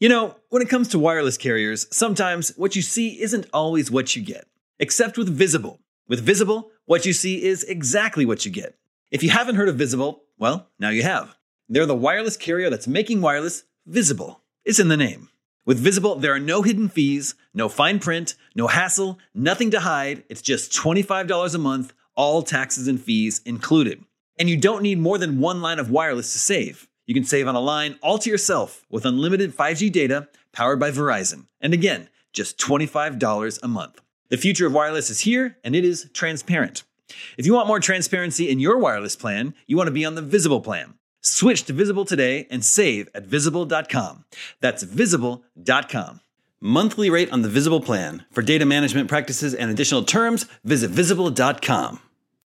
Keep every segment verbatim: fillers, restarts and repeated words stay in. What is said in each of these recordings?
You know, when it comes to wireless carriers, sometimes what you see isn't always what you get. Except with Visible. With Visible, what you see is exactly what you get. If you haven't heard of Visible, well, now you have. They're the wireless carrier that's making wireless visible. It's in the name. With Visible, there are no hidden fees, no fine print, no hassle, nothing to hide. It's just twenty-five dollars a month, all taxes and fees included. And you don't need more than one line of wireless to save. You can save on a line all to yourself with unlimited five G data powered by Verizon. And again, just twenty-five dollars a month. The future of wireless is here, and it is transparent. If you want more transparency in your wireless plan, you want to be on the Visible plan. Switch to Visible today and save at visible dot com. That's visible dot com. Monthly rate on the Visible plan. For data management practices and additional terms, visit visible dot com.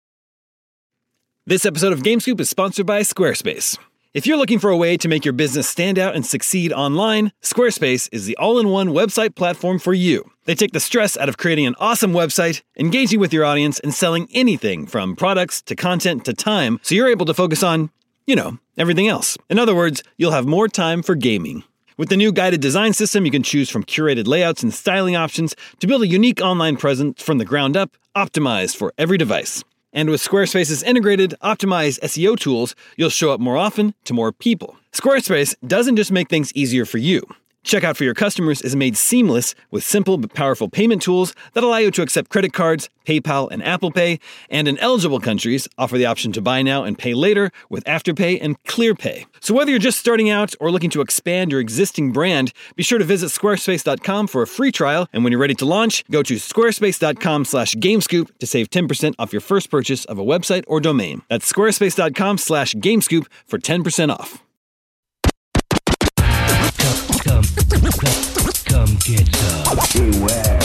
This episode of GameScoop is sponsored by Squarespace. If you're looking for a way to make your business stand out and succeed online, Squarespace is the all-in-one website platform for you. They take the stress out of creating an awesome website, engaging with your audience, and selling anything from products to content to time, so you're able to focus on, you know, everything else. In other words, you'll have more time for gaming. With the new guided design system, you can choose from curated layouts and styling options to build a unique online presence from the ground up, optimized for every device. And with Squarespace's integrated, optimized S E O tools, you'll show up more often to more people. Squarespace doesn't just make things easier for you. Checkout for your customers is made seamless with simple but powerful payment tools that allow you to accept credit cards, PayPal, and Apple Pay, and in eligible countries, offer the option to buy now and pay later with Afterpay and ClearPay. So whether you're just starting out or looking to expand your existing brand, be sure to visit squarespace dot com for a free trial, and when you're ready to launch, go to squarespace dot com slash gamescoop to save ten percent off your first purchase of a website or domain. That's squarespace dot com slash gamescoop for ten percent off. Come, come, come, come get some. Beware,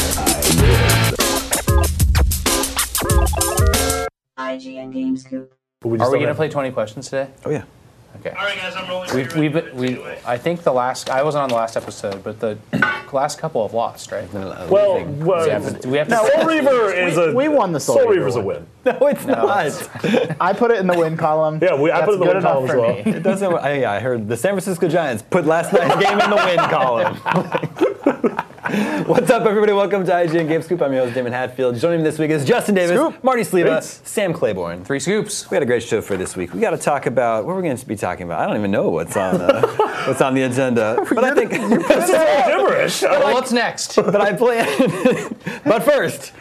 I G N GameScoop. Are we going to play twenty questions today? Oh, yeah. Okay. All right, guys, I'm rolling. We've, we've, been, we, I think the last, I wasn't on the last episode, but the last couple have lost, right? Well, well we have to, we have to now, Soul Reaver is a we won the Soul, Soul Reaver Reaver's one. a win. No, it's No, not. I put it in the win column. Yeah, we, I That's put it in the good win enough column as for well. me. It doesn't. I, yeah, I heard the San Francisco Giants put last night's game in the win column. What's up, everybody? Welcome to I G N GameScoop. I'm your host, Damon Hatfield. Joining me this week is Justin Davis, Scoop. Marty Sleva, Thanks. Sam Claiborne. Three scoops. We got a great show for this week. We got to talk about what we're going to be talking about. I don't even know what's on uh, what's on the agenda, but I think This is all gibberish. Well, what's next? but I plan. But first,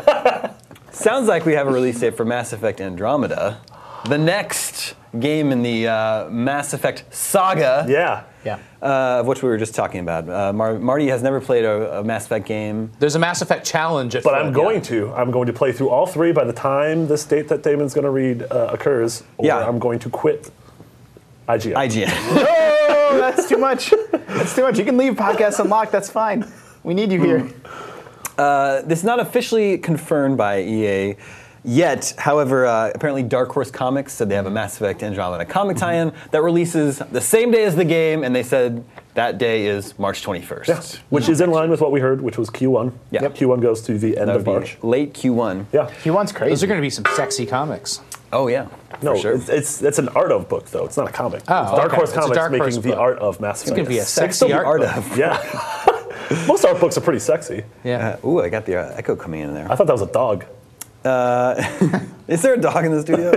sounds like we have a release date for Mass Effect Andromeda, the next game in the uh, Mass Effect saga. Yeah. Yeah. Uh, of which we were just talking about. Uh, Mar- Marty has never played a, a Mass Effect game. There's a Mass Effect challenge at But foot. I'm going to. I'm going to play through all three by the time this date that Damon's going to read uh, occurs, or Yeah. I'm going to quit I G N. I G N. Oh, that's too much. That's too much. You can leave Podcast Unlocked. That's fine. We need you here. Uh, this is not officially confirmed by E A yet. However, uh, apparently Dark Horse Comics said they have a Mass Effect Andromeda comic tie-in that releases the same day as the game, and they said that day is March twenty-first. Yes. Which is in line with what we heard, which was Q one. Yeah. Yep. Q one goes to the end That of would March. be late Q one. Yeah. He wants crazy. Those are going to be some sexy comics. Oh, yeah. No, for sure. it's, it's it's an art of book, though. It's not a comic. Oh, it's Dark okay. Horse It's a Comics Dark making Horse the book. art of Mass It's Effect. going to be a That's sexy still the art art book. of. Yeah. Most art books are pretty sexy. Yeah. Uh, ooh, I got the uh, echo coming in there. I thought that was a dog. Uh, is there a dog in the studio?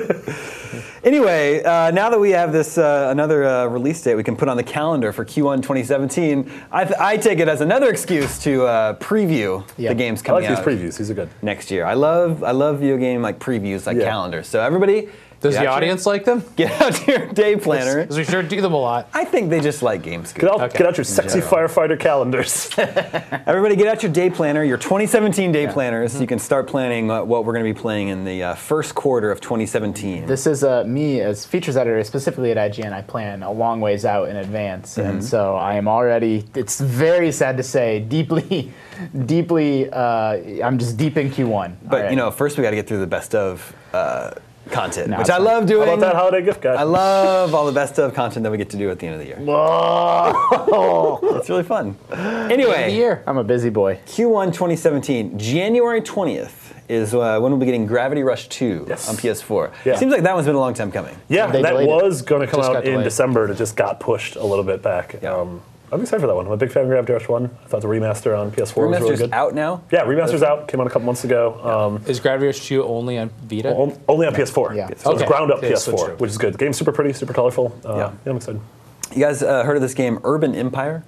Anyway, uh, now that we have this uh, another uh, release date we can put on the calendar for Q one twenty seventeen, I, th- I take it as another excuse to uh, preview Yeah. the games I coming like these out previews. These are good. next year. I love I love video game like previews, like Yeah. calendars. So everybody, Does get the out audience your, like them? get out your day planner? Because we sure do them a lot. I think they just like games. Get out, Okay. get out your sexy firefighter calendars. Everybody get out your day planner, your twenty seventeen day planners, so you can start planning uh, what we're going to be playing in the uh, first quarter of twenty seventeen. This is uh, me as features editor, specifically at I G N. I plan a long ways out in advance, Mm-hmm. and so I am already. It's very sad to say, deeply, deeply. Uh, I'm just deep in Q one. But already. you know, first we got to get through the best of uh, content, No, which it's I fine. love How doing. about that holiday gift guide? I love all the best of content that we get to do at the end of the year. Whoa. It's really fun. The Anyway, year. I'm a busy boy. Q one twenty seventeen, January twentieth is uh, when we'll be getting Gravity Rush two Yes. on P S four. Yeah. Seems like that one's been a long time coming. Yeah, They that delayed it. was going to come Just out got in delayed. December. It just got pushed a little bit back. Yeah. Um, I'm excited for that one. I'm a big fan of Gravity Rush one. I thought the remaster on P S four was really Remaster's good. out now? Yeah, remaster's out. Came out a couple months ago. Um, Is Gravity Rush two only on Vita? on- only on P S four. Yeah. So it's Okay. ground up Okay, P S so four, true. which is good. The game's super pretty, super colorful. Uh, Yeah. yeah, I'm excited. You guys uh, heard of this game, Urban Empire?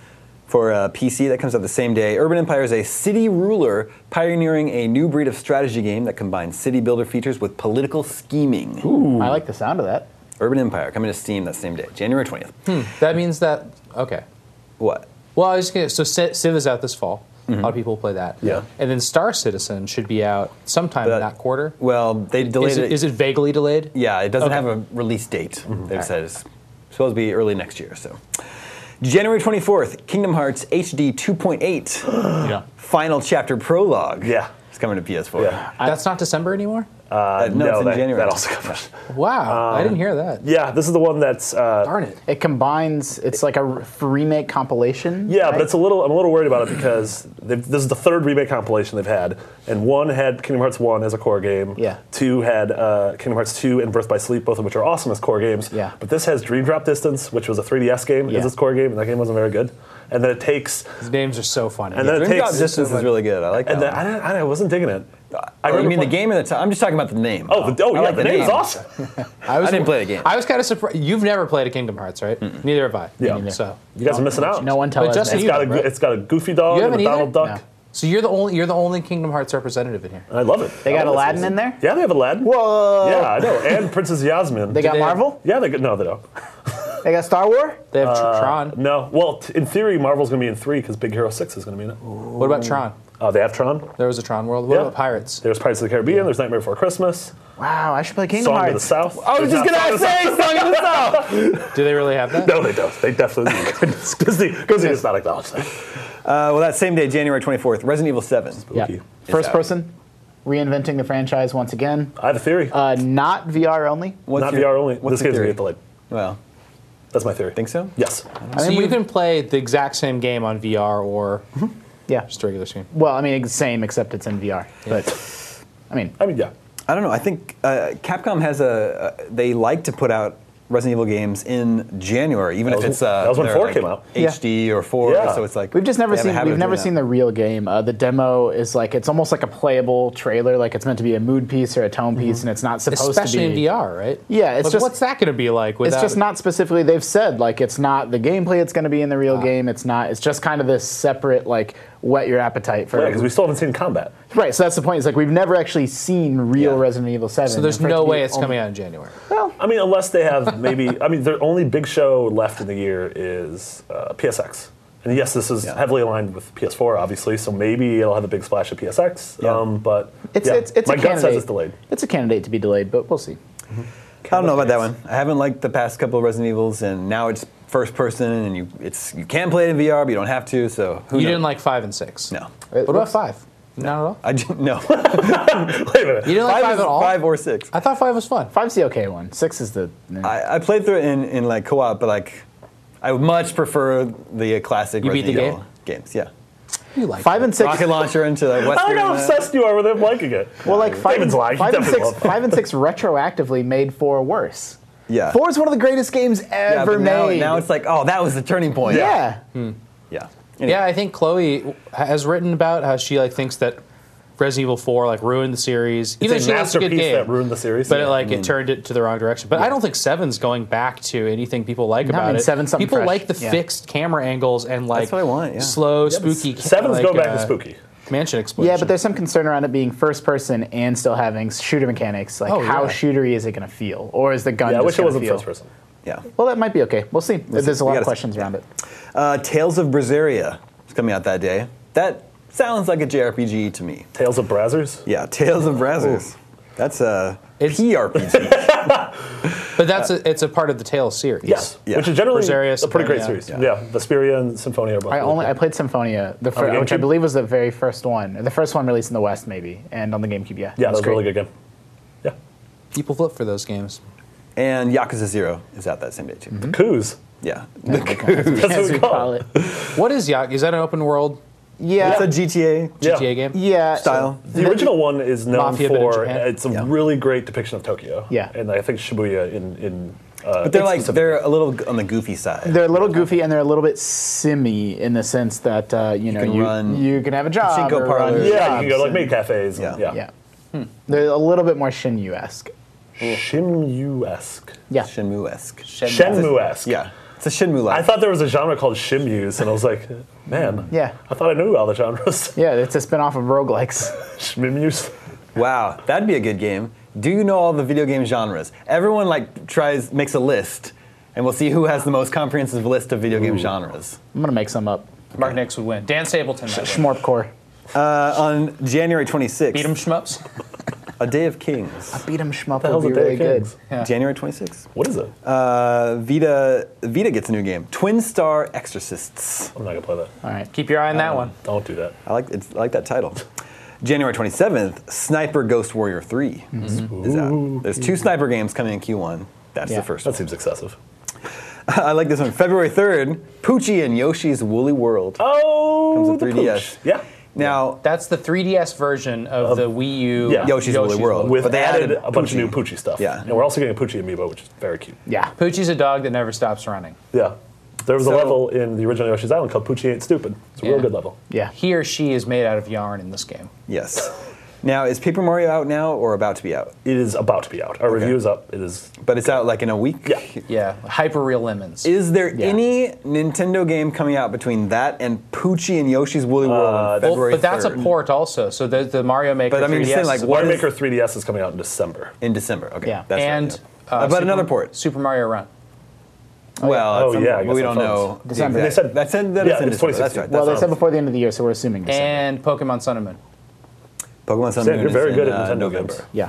For uh, P C, that comes out the same day. Urban Empire is a city ruler pioneering a new breed of strategy game that combines city builder features with political scheming. I like the sound of that. Urban Empire coming to Steam that same day, January twentieth. That means that, okay. What? Well, I was gonna, so Civ Civ is out this fall. A lot of people will play that. Yeah. And then Star Citizen should be out sometime But- in that quarter. Well, they delayed Is it, it. is it vaguely delayed? Yeah, it doesn't Okay. have a release date. Mm-hmm. They've said it's supposed to be early next year. So, January twenty-fourth, Kingdom Hearts H D two point eight, Yeah. final chapter prologue. Yeah. It's coming to P S four. Yeah. That's not December anymore? Uh, no, it's in that, January. that also covers. Wow, I didn't hear that. Yeah, this is the one that's. Uh, Darn it. It combines. It's like a r- remake compilation. Yeah, right? but it's a little. I'm a little worried about it because they've- this is the third remake compilation they've had, and one had Kingdom Hearts one as a core game. Yeah. Two had uh, Kingdom Hearts two and Birth by Sleep, both of which are awesome as core games. Yeah. But this has Dream Drop Distance, which was a three D S game, Yeah. as its core game, and that game wasn't very good. And then it takes. These names are so funny. And then it Dream takes. Drop Distance is really good. I like that. And then, one. I, didn't- I, wasn't digging it. I Oh, you remember mean the playing- game or the time? I'm just talking about the name. Oh, the, oh I yeah, like the, name is name. awesome. I, was, I didn't play the game. I was kind of surprised. You've never played a Kingdom Hearts, right? Neither have I. Yeah. Me So, You guys are missing out. No one tell But us. Justin, that. It's got a either, right? it's got a Goofy dog You and a haven't Donald either? Duck. No. so you're the only you're the only Kingdom Hearts representative in here. I love it. They I got love Aladdin this. in there? Yeah, they have Aladdin. Whoa! Yeah, I know. And Princess Yasmin. They got they- Marvel. Yeah, they got, no, they don't. They got Star Wars. They have Uh, Tron. No. Well, t- in theory, Marvel's going to be in three because Big Hero six is going to be in it. What about Tron? Oh, they have Tron. There was a Tron world. What Yeah. about Pirates? There's Pirates of the Caribbean. There's Nightmare Before Christmas. Wow, I should play Kingdom Song of the Hearts. South. I was There's just not gonna Song of the say Song of the South. Do they really have that? No, they don't. They definitely Goodness, Disney, Disney does not acknowledge that. Uh, well, that same day, January twenty-fourth, Resident Evil seven. Yeah. Spooky. First out. person, reinventing the franchise once again. I have a theory. Uh, not V R only. What's not your- V R only. What's This your game's going to theory? get delayed. Well, That's my theory. think so? Yes. I So mean, you we- can play the exact same game on V R or Yeah. just a regular screen. Well, I mean, same except it's in V R. But I mean, I mean, yeah. I don't know. I think uh, Capcom has a. Uh, they like to put out Resident Evil games in January, even That if was- it's uh, that was when they're, four like, came out. H D or four. Yeah. So it's like we've just never they have a seen. habit We've of never doing seen that. the real game. Uh, the demo is like it's almost like a playable trailer. Like it's meant to be a mood piece or a tone piece, and it's not supposed Especially to be in V R, right? Yeah, it's Like, just- what's that going to be like? Without It's just not specifically. They've said like it's not the gameplay. It's going to be in the real game. It's not. It's just kind of this separate like whet your appetite for. Yeah, because we still haven't seen combat. Right. So that's the point. It's like we've never actually seen real Yeah. Resident Evil seven. So there's and for it no to be way it's only- coming out in January. Well, I mean, unless they have maybe. I mean, their only big show left in the year is uh, P S X. And yes, this is Yeah. heavily aligned with P S four, obviously, so maybe it'll have a big splash at P S X. Yeah. Um, but it's yeah, it's it's my a gut candidate. says it's delayed. It's a candidate to be delayed, but we'll see. I don't know about that one. I haven't liked the past couple of Resident Evils, and now it's first person, and you it's you can play it in V R, but you don't have to. So who You knows? didn't like five and six. No. What about five? Not at all. I j- no. Wait a minute. You didn't like five, five is at all. five or six. I thought five was fun. Five's the okay one. Six is the. I, I played through it in, in like co-op, but like I would much prefer the classic You beat Resident the Evil games. Yeah. You like Five and six. Rocket launcher into like I Western. like how uh, obsessed you are with him liking it. Well, like five, and, David's lying. He five and definitely six. loved it. Five and six retroactively made four worse. Yeah. Four is one of the greatest games yeah, ever but now, made. now it's like, oh, that was the turning point. yeah. Yeah. Anyway. Yeah, I think Chloe has written about how she like thinks that Resident Evil four like ruined the series. Even It's though a she likes a good masterpiece game, that ruined the series. but Yeah. it, like it turned it to the wrong direction. But I don't think seven's going back to anything people like No, I about mean, it. seven's something people fresh. like the Yeah. fixed camera angles and like That's what I want, yeah. slow, Yeah, but spooky. Seven's like, go back uh, to spooky. mansion explosion. Yeah, but there's some concern around it being first person and still having shooter mechanics. Like, Oh, how yeah. shootery is it going to feel, or is the gun? Yeah, I just wish it gonna wasn't feel? first person. Yeah. Well, that might be okay. We'll see. There's a We lot gotta of see. questions around it. Uh, Tales of Berseria is coming out that day. That sounds like a J R P G to me. Tales of Brazzers. Yeah, Tales of Brazzers. That's a It's- P R P G. but that's a, it's a part of the Tales series. Yes, Yeah. which is generally Berseria, a pretty great Symphonia. series. Yeah, Vesperia and Symphonia are both. I really only I good. played Symphonia, the fir- the which I GameCube? believe was the very first one, the first one released in the West, maybe, and on the GameCube. Yeah, Yeah, it that was a great. really good game. Yeah. People flip for those games. And Yakuza Zero is out that same day too. Mm-hmm. Coos. Yeah. As we- That's what as we we call call it. it. What is Yak? Is that an open world Yeah, It's a G T A G T A Yeah. game? yeah. style. The original one is known Mafia, but in for Japan? it's a Yeah. really great depiction of Tokyo. Yeah. and I think Shibuya in in Uh, But they're like specific- they're a little on the goofy side. They're a little goofy and they're a little bit simmy in the sense that uh, you know can you, run you can have a job. pachinko or parlors. run yeah, you can jobs go to like and- maid cafes. Yeah. And, yeah. Yeah. They're a little bit more Shinyu-esque. Shinmu-esque. Yeah. Shenmue-esque. Shenmue-esque. Yeah, it's a Shenmue like. I thought there was a genre called Shimyus, and I was like, man, Yeah. I thought I knew all the genres. Yeah, it's a spin-off of roguelikes. Shimyus. Wow, that'd be a good game. Do you know all the video game genres? Everyone like tries makes a list, and we'll see who has the most comprehensive list of video game genres. I'm gonna make some up. Mark Nix would win. Dan Stapleton might win. Schmorpcore. Uh, on January twenty-sixth, Beat 'em shmups. A Day of Kings. Beat 'em shmup The hell's would a be Day really of good. Kings? Yeah. January twenty-sixth. What is it? Uh, Vita Vita gets a new game. Twin Star Exorcists. I'm not gonna play that. All right. Keep your eye on that one. Don't do that. I like it's, I like that title. January twenty-seventh, Sniper Ghost Warrior three is out. There's two sniper games coming in Q one. That's Yeah. the first That one. seems excessive. I like this one. February third, Poochie and Yoshi's Woolly World. Oh, Comes with the three D S. pooch. Yeah. Now, That's the three D S version of the Wii U. Yeah. Yoshi's Woolly World. With But they added, added a bunch of Poochie. new Poochie stuff. Yeah. And we're also getting a Poochie amiibo, which is very cute. Yeah. Poochie's a dog that never stops running. Yeah. There was a So- level in the original Yoshi's Island called Poochie Ain't Stupid. It's a real Yeah. good level. Yeah. He or she is made out of yarn in this game. yes. Now, is Paper Mario out now or about to be out? It is about to be out. Our review is up. It is. But it's out like in a week? Yeah. Yeah, Hyper Real Lemons. Is there Yeah. any Nintendo game coming out between that and Poochie and Yoshi's Woolly World on Well, February but that's a third? port also. So the, the Mario Maker But I mean, three D you're S saying, like, is- what Mario is- Maker three D S is coming out in December. In December, okay. Yeah. That's and right. uh, About Super- another port. Super Mario Run. Well, Oh, at some yeah, I point, guess we on don't phones. know. the December. exact- They said- that's in, that yeah, is in it's December. twenty That's sixteen. right. Well, That's they said right. before the end of the year, so we're assuming December. And Pokemon Sun and Moon. Pokemon Sun Sam, and Moon you're is very in, good at uh, Nintendo November. games. Yeah.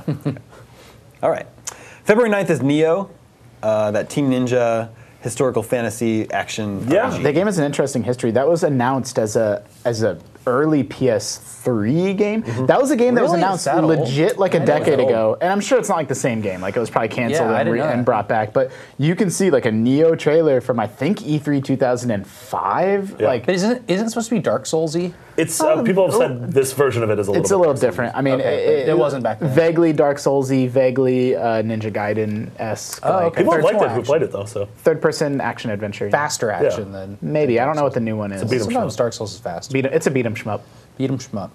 All right. February ninth is Neo, uh, that Team Ninja historical fantasy action Yeah. R P G. The game has an interesting history. That was announced as a as a early P S three game. That was a game that was Really? announced Is that old? legit like a I didn't know decade that old. ago, and I'm sure it's not like the same game. Like it was probably canceled Yeah, I and, didn't re- know and that. brought back. But you can see like a Neo trailer from I think E three two thousand five. Yeah. Like But isn't isn't it supposed to be Dark Soulsy? It's uh, people have said this version of it is a little. it's bit a little more different. I mean, Okay, but it wasn't back then. Vaguely Dark Soulsy, vaguely uh, Ninja Gaiden esque. Oh, like, okay. People have Third liked it one who action. played it though. So Third person action adventure. Faster action than. Maybe I don't know what the new one is. beat 'em Sometimes Dark Souls is fast. Beat 'em- it's a beat 'em shmup. Beat 'em shmup.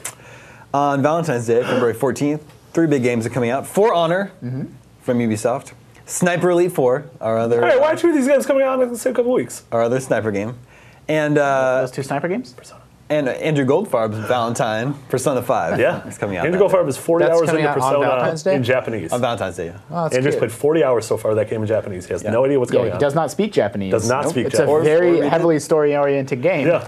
On Valentine's Day, February fourteenth, three big games are coming out. For Honor from Ubisoft. Sniper Elite four, our other, hey, why are two of these games coming out in the same couple weeks? our other sniper game. And uh, Those two sniper games. and Andrew Goldfarb's Valentine, Persona five. Yeah, It's coming out. Andrew that Goldfarb is forty That's hours coming into out on Persona Valentine's Day? in Japanese. On Valentine's Day. yeah. Oh, that's Andrew's cute. played forty hours so far of that game in Japanese. He has Yeah. no idea what's Yeah, going he on. does not speak Japanese. Does not speak It's Japanese. a very Or- or- heavily story-oriented game. Yeah,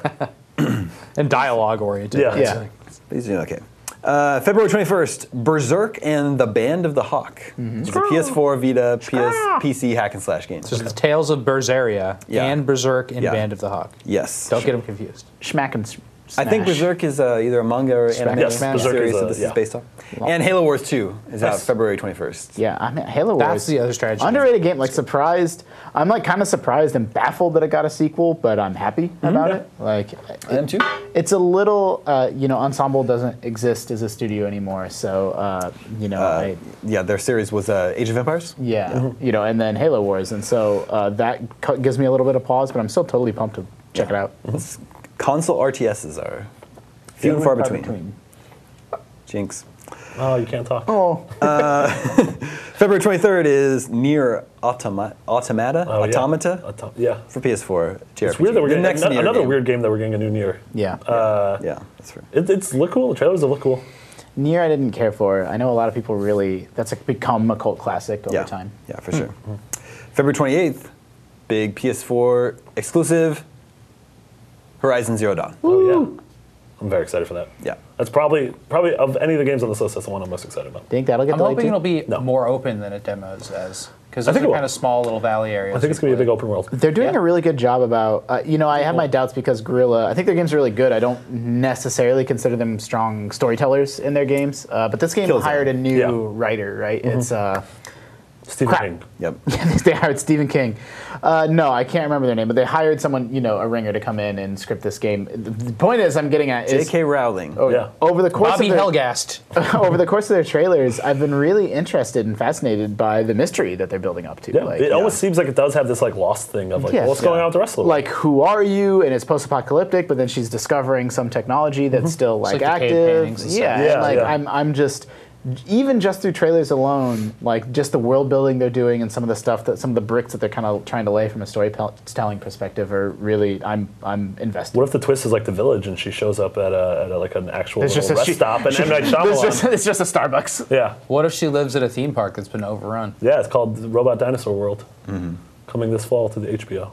And dialogue oriented. yeah. Yeah. He's doing okay. Uh, February twenty-first, Berserk and the Band of the Hawk. It's a P S four, Vita, P S, P C hack and slash game. So it's the Tales of Berseria Yeah. and Berserk and Yeah. Band of the Hawk. Yes. Don't get them confused. Schmack and s- I think smash. Berserk is uh, either a manga or anime Yes, series Berserk is that a- this yeah. is based on. And Halo Wars two is out Nice. February twenty-first. Yeah, I mean, Halo Wars. That's the other strategy. Underrated game. Like surprised. I'm like kind of surprised and baffled that it got a sequel, but I'm happy about it. Like, I am too. it's a little, uh, you know, Ensemble doesn't exist as a studio anymore, so uh, you know, Uh, I, yeah, their series was uh, Age of Empires. yeah, you know, and then Halo Wars, and so uh, that co- gives me a little bit of pause, but I'm still totally pumped to check it out. It's- Console R T Ss are few and far between. Jinx. Oh, you can't talk. Oh, February twenty-third is Nier Automa- Automata, Oh, yeah. Automata Autom- yeah. for P S four. J R P G. It's weird that we're The getting next ano- Nier another game. weird game that we're getting a new Nier. yeah. Uh, Yeah, that's right. it, it's look cool. The trailers look cool. Nier I didn't care for. I know a lot of people really, that's like become a cult classic over Yeah, time. yeah, for sure. February twenty-eighth, big P S four exclusive, Horizon Zero Dawn. Oh yeah. I'm very excited for that. Yeah. That's probably probably of any of the games on this list. That's the one I'm most excited about. Think that'll get I'm delayed hoping too? it'll be No. more open than it demos as. Because I those think are it will. kind of small little valley areas. I think it's gonna be a big open world. They're doing Yeah. a really good job about, uh, you know, I have my doubts because Guerrilla, I think their games are really good. I don't necessarily consider them strong storytellers in their games. Uh, but this game Killzone. hired a new Yeah. writer, right? It's uh, Stephen Crap. King. Yep. they hired Stephen King. Uh, no, I can't remember their name, but they hired someone, you know, a ringer to come in and script this game. The the point is, I'm getting at J is K. Rowling. oh, Yeah. over the course Bobby of their, Helgast. over the course of their trailers, I've been really interested and fascinated by the mystery that they're building up to. Yeah, Like, it almost seems like it does have this like lost thing of like, Yeah. well, what's going Yeah. on with the rest of the world? like, who are you? And it's post-apocalyptic, but then she's discovering some technology that's still like, like the cave active. paintings and stuff. Yeah, Yeah, and, like yeah. I'm, I'm just. Even just through trailers alone, like just the world building they're doing and some of the stuff that some of the bricks that they're kind of trying to lay from a storytelling perspective are really, I'm I'm invested. What if the twist is like The Village and she shows up at a, at a like an actual It's little just a- rest she- stop and M. Night It's Shyamalan? just, it's just a Starbucks. yeah, What if she lives at a theme park that's been overrun? yeah, it's called Robot Dinosaur World. Mm-hmm. Coming this fall to the H B O.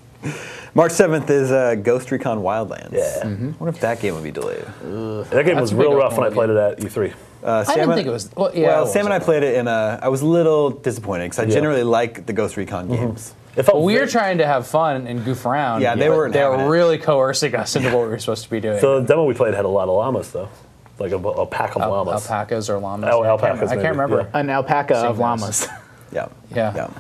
March seventh is uh, Ghost Recon Wildlands. Yeah. Mm-hmm. What if that game would be delayed? That game was a big real rough when I open played it at E three. Uh, I Sam didn't and- think it was. Well, yeah, well, it Sam and I wasn't. played it, and uh, I was a little disappointed because I Yeah. generally like the Ghost Recon Mm-hmm. games. It felt Well, we were very- trying to have fun and goof around. Yeah, they but weren't They having were it. really coercing us into what we were supposed to be doing. The demo we played had a lot of llamas though, like a, a pack of Al- llamas. alpacas or llamas. Al- I can't alpacas, remember- I maybe, can't remember. yeah. An alpaca Same of as. llamas. Yeah. Yeah.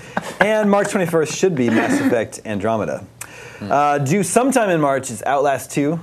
And March twenty-first should be Mass Effect Andromeda. Uh, due sometime in March is Outlast two,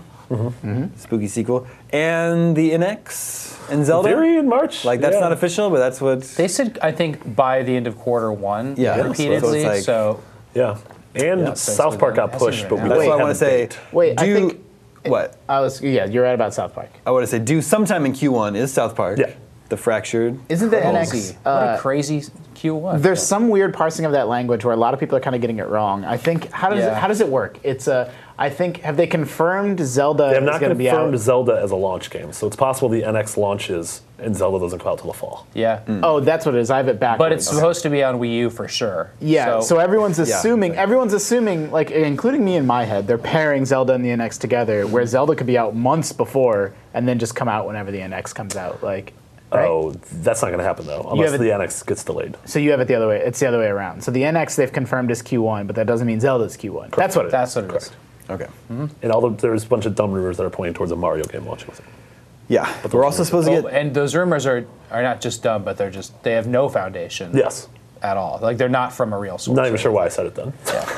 spooky sequel, and the N X and Zelda. Theory in March. Like that's yeah. not official, but that's what. They said, I think, by the end of quarter one, Yeah, so repeatedly. it's like- So, Yeah, and Yeah, so South it's Park been- got hasn't pushed, even but we been That's don't what I have want to a say. date. Wait, I do, think- what? I was yeah, you're right about South Park. I want to say due sometime in Q one is South Park. Yeah. The Fractured. Isn't the N X? crazy. Uh, what a crazy Q one. There's some weird parsing of that language where a lot of people are kind of getting it wrong. I think how does it, Yeah. how does it work? It's a I think have they confirmed Zelda They have is not going to be confirmed out? Zelda as a launch game, so it's possible the N X launches and Zelda doesn't come out till the fall. Yeah. Oh, that's what it is. I have it back. But it's supposed to be on Wii U for sure. yeah. So, everyone's Yeah. assuming everyone's assuming like including me in my head they're pairing Zelda and the N X together where Zelda could be out months before and then just come out whenever the N X comes out like. Right? Oh, that's not going to happen though, unless have it- the N X gets delayed. So you have it the other way. It's the other way around. So the N X they've confirmed is Q one, but that doesn't mean Zelda's Q one. That's what it is. that's what it is. Okay. And all the, there's a bunch of dumb rumors that are pointing towards a Mario game launching with it. Yeah. But we're also supposed to Oh, get. and those rumors are, are not just dumb, but they're just, they have no foundation Yes. at all. Like, they're not from a real source. Not even sure why I said it then.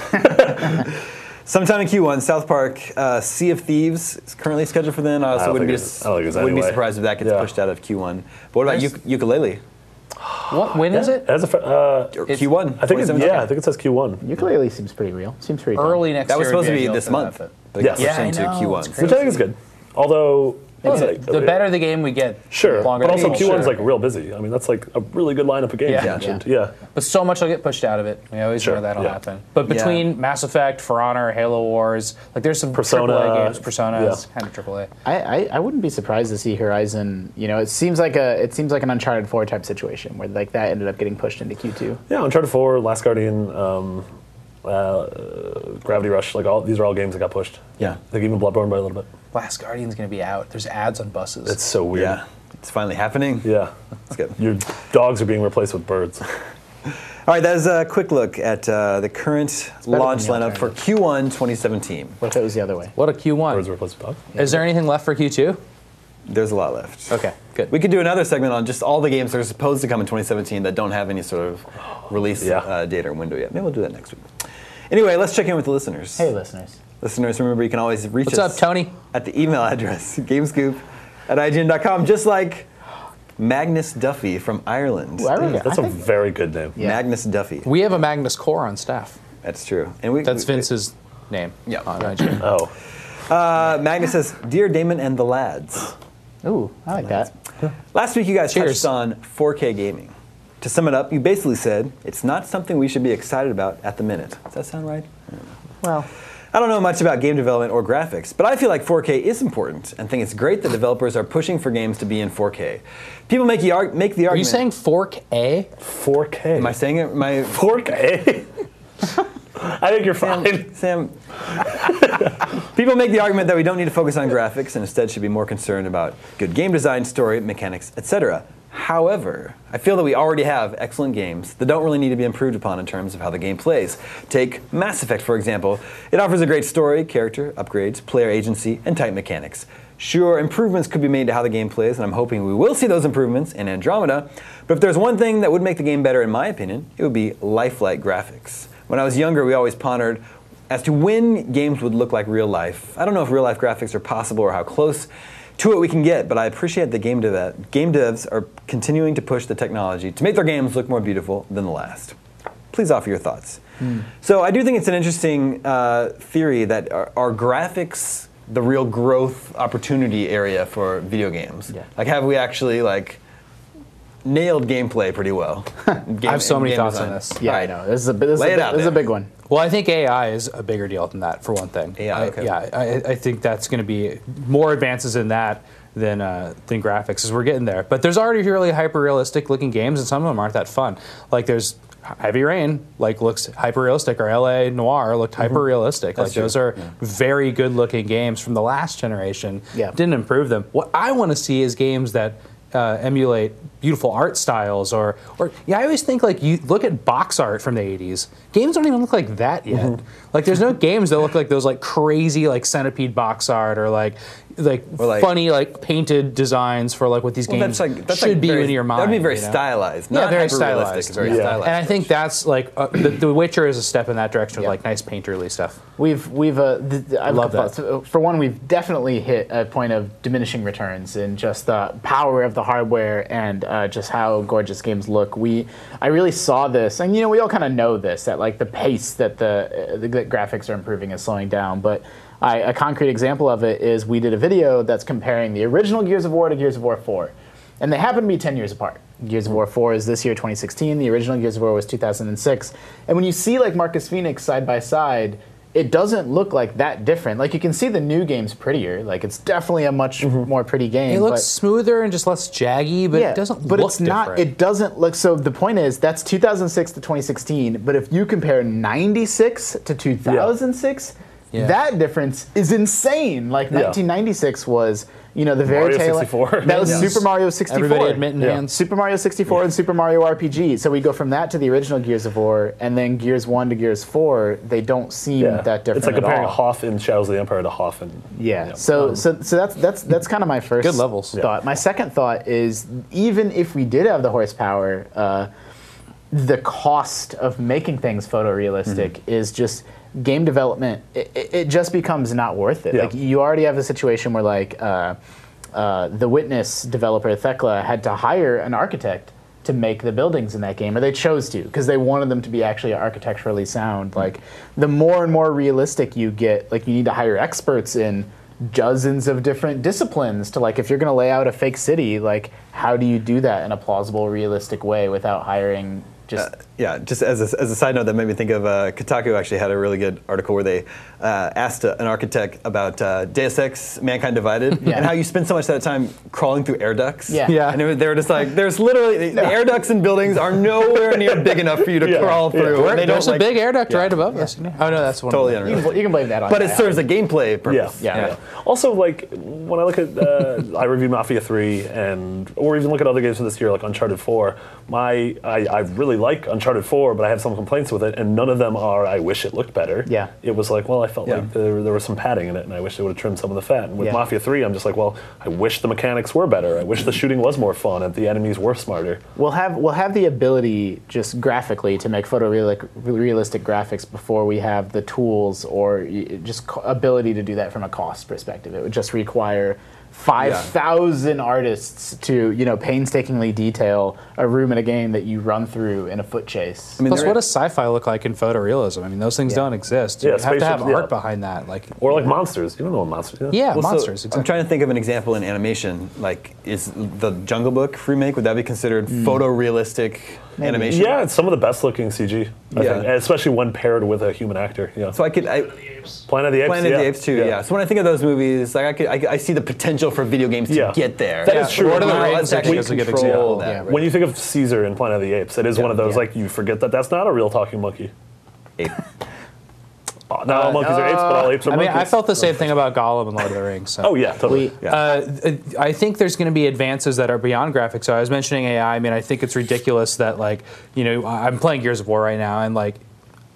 Sometime in Q one, South Park, uh, Sea of Thieves is currently scheduled for then. I also don't wouldn't, be, think it's- I don't think it's wouldn't be anyway. surprised if that gets Yeah. pushed out of Q one. But what about There's- uk- Ukulele? What? When is it? As a, fr- uh, Or It's- Q one? I think it, twenty seventeen? yeah, I think it says Q one, Ukulele seems pretty real. Seems pretty dumb. Early next That was year. supposed to would be ideal this for month. that, But it got Yes. pushed Yeah, I into know, Q one. it's which I think is good. Although, but it's the, like- the better the game we get, Sure, the longer but the also game. Q one's Sure. like real busy. I mean, that's like a really good lineup of games Yeah. you mentioned. Yeah. But so much will get pushed out of it. We always Sure, know that'll yeah. happen. But Yeah. between Mass Effect, For Honor, Halo Wars, like there's some Persona, triple A games. Persona yeah. is kind of triple A. I, I, I wouldn't be surprised to see Horizon. You know, it seems like a it seems like an Uncharted four type situation where like that ended up getting pushed into Q two. Yeah, Uncharted four, Last Guardian, um, uh, Gravity Rush, like all these are all games that got pushed. Yeah. I think even Bloodborne by a little bit. Last Guardian's going to be out. There's ads on buses. It's so weird. Yeah. It's finally happening. Yeah. It's good. Your dogs are being replaced with birds. All right, that is a quick look at uh, the current better launch than the lineup for Q one twenty seventeen. What if it was the other way? what a Q one. Birds are replaced with dogs. Is there anything left for Q two? There's a lot left. Okay, good. We could do another segment on just all the games that are supposed to come in twenty seventeen that don't have any sort of release Yeah. uh, date or window yet. Maybe we'll do that next week. Anyway, let's check in with the listeners. Hey, listeners. Listeners, remember you can always reach What's us up, Tony? at the email address, gamescoop at I G N dot com, just like Magnus Duffy from Ireland. Ooh, I really- That's I a think- very good name. Yeah. Magnus Duffy. We have a Magnus Core on staff. That's true. And we, That's we- Vince's name. Yeah. On I G N. Oh. Uh, Magnus says, Dear Damon and the lads. Ooh, I like that. Last week you guys Cheers. touched on four K gaming. To sum it up, you basically said, it's not something we should be excited about at the minute. Does that sound right? Well, I don't know much about game development or graphics, but I feel like four K is important and think it's great that developers are pushing for games to be in four K. People make the, arg- make the Are you argument... saying Fork A? four K. Am I saying it? My four K? I think you're fine. Sam, people make the argument that we don't need to focus on graphics and instead should be more concerned about good game design, story, mechanics, et cetera. However, I feel that we already have excellent games that don't really need to be improved upon in terms of how the game plays. Take Mass Effect, for example. It offers a great story, character, upgrades, player agency, and tight mechanics. Sure, improvements could be made to how the game plays, and I'm hoping we will see those improvements in Andromeda. But if there's one thing that would make the game better, in my opinion, it would be lifelike graphics. When I was younger, we always pondered as to when games would look like real life. I don't know if real life graphics are possible or how close to it we can get, but I appreciate that game, dev- game devs are continuing to push the technology to make their games look more beautiful than the last. Please offer your thoughts. Mm. So I do think it's an interesting uh, theory that are, are graphics the real growth opportunity area for video games? Yeah. Like, have we actually like nailed gameplay pretty well? Game, I have so many thoughts design. on this. Yeah, I know. This is a, this is a, this is a big one. Well, I think A I is a bigger deal than that, for one thing. A I, okay. I, yeah, I, I think that's going to be more advances in that than uh, than graphics, as we're getting there. But there's already really hyper-realistic looking games, and some of them aren't that fun. Like there's Heavy Rain, like looks hyper-realistic, or L A Noire looked mm-hmm. hyper-realistic. Like true. Those are yeah. very good-looking games from the last generation. Yeah. Didn't improve them. What I want to see is games that Uh, emulate beautiful art styles, or, or yeah, I always think like you look at box art from the eighties. Games don't even look like that yet. Mm-hmm. Like there's no games that look like those like crazy like Centipede box art or like like, like funny like painted designs for like what these well, games that's like, that's should like be very, in your mind. That'd be very you know? stylized. Yeah, Not very hyper-realistic, stylized. Very yeah. stylized. And I think that's like uh, the, the Witcher is a step in that direction yeah. with like nice painterly stuff. We've we've uh, th- th- I love that. So for one, we've definitely hit a point of diminishing returns in just the power of the hardware and uh, just how gorgeous games look. We I really saw this, and you know we all kind of know this, that like the pace that the, uh, the that graphics are improving is slowing down. But I, a concrete example of it is we did a video that's comparing the original Gears of War to Gears of War four, and they happen to be ten years apart. Gears of War four is this year, twenty sixteen. The original Gears of War was two thousand six. And when you see like Marcus Phoenix side by side, it doesn't look like that different. Like you can see the new game's prettier. Like it's definitely a much mm-hmm. more pretty game. It looks but, smoother and just less jaggy, but yeah, it doesn't but look it's not. different. It doesn't look. So the point is, that's two thousand six to twenty sixteen. But if you compare ninety-six to two thousand six, yeah. that difference is insane. Like yeah. nineteen ninety-six was, you know, the very Mario tail. sixty-four. That was yes. Super Mario sixty-four. Everybody admit in yeah. hands. Super Mario sixty-four yeah. and Super Mario R P G. So we go from that to the original Gears of War, and then Gears one to Gears four. They don't seem yeah. that different. It's like at comparing all. Hoth in Shadows of the Empire to Hoth in. Yeah. You know, so um, so so that's that's that's kind of my first good levels. thought. Yeah. My second thought is, even if we did have the horsepower, uh, the cost of making things photorealistic mm-hmm. is just game development. It, it just becomes not worth it. Yeah. Like you already have a situation where like uh, uh, the Witness developer Thekla had to hire an architect to make the buildings in that game, or they chose to because they wanted them to be actually architecturally sound. Mm-hmm. Like the more and more realistic you get, like you need to hire experts in dozens of different disciplines to like if you're going to lay out a fake city, like how do you do that in a plausible, realistic way without hiring just uh, yeah, just as a, as a side note, that made me think of uh, Kotaku actually had a really good article where they uh, asked a, an architect about uh, Deus Ex: Mankind Divided yeah. and how you spend so much of that time crawling through air ducts. Yeah, yeah. And it was, they were just like, there's literally the air ducts in buildings are nowhere near big enough for you to yeah. crawl yeah. through. There, They there's don't, a like, big air duct yeah. right above us. Oh no, that's one. Totally of them. you can, you can blame that on But that. it serves a gameplay purpose. Yeah. Yeah. yeah. Also, like when I look at, uh, I reviewed Mafia three, and or even look at other games from this year, like Uncharted four. My, I, I really like Uncharted four, but I have some complaints with it, and none of them are. I wish it looked better. Yeah. It was like, well, I felt Yeah. like there, there was some padding in it, and I wish they would have trimmed some of the fat. And with Yeah. Mafia three, I'm just like, well, I wish the mechanics were better. I wish the shooting was more fun, and the enemies were smarter. We'll have we'll have the ability just graphically to make photorealistic realistic graphics before we have the tools or y- just co- ability to do that from a cost perspective. It would just require five thousand artists to, you know, painstakingly detail a room in a game that you run through in a foot chase. I mean, Plus, there- what does sci-fi look like in photorealism? I mean, those things Yeah. don't exist. Yeah, You have to have spaceships, yeah. art behind that. Like, Or like monsters. You don't know what monsters are. yeah, Well, so monsters. exactly. I'm trying to think of an example in animation. Like, is the Jungle Book remake, would that be considered photorealistic animation? Yeah, it's some of the best looking C G. I Yeah. think, especially when paired with a human actor. Yeah. So I could. I, Planet of the Apes. Planet yeah. of the Apes too, yeah. So when I think of those movies, like I, could, I, I see the potential for video games to Yeah. get there. That is true. Lord of the Wow, Rings let's actually is a good control example. that. Yeah, right. When you think of Caesar in Planet of the Apes, it is one of those yeah. like you forget that that's not a real talking monkey. Ape. Oh, not all monkeys are apes, but all apes are I mean, monkeys. I felt the same thing about Gollum and Lord of the Rings. So. Oh yeah, totally. We- yeah. Uh, I think there's going to be advances that are beyond graphics. So I was mentioning A I. I mean, I think it's ridiculous that, like, you know, I'm playing Gears of War right now, and like,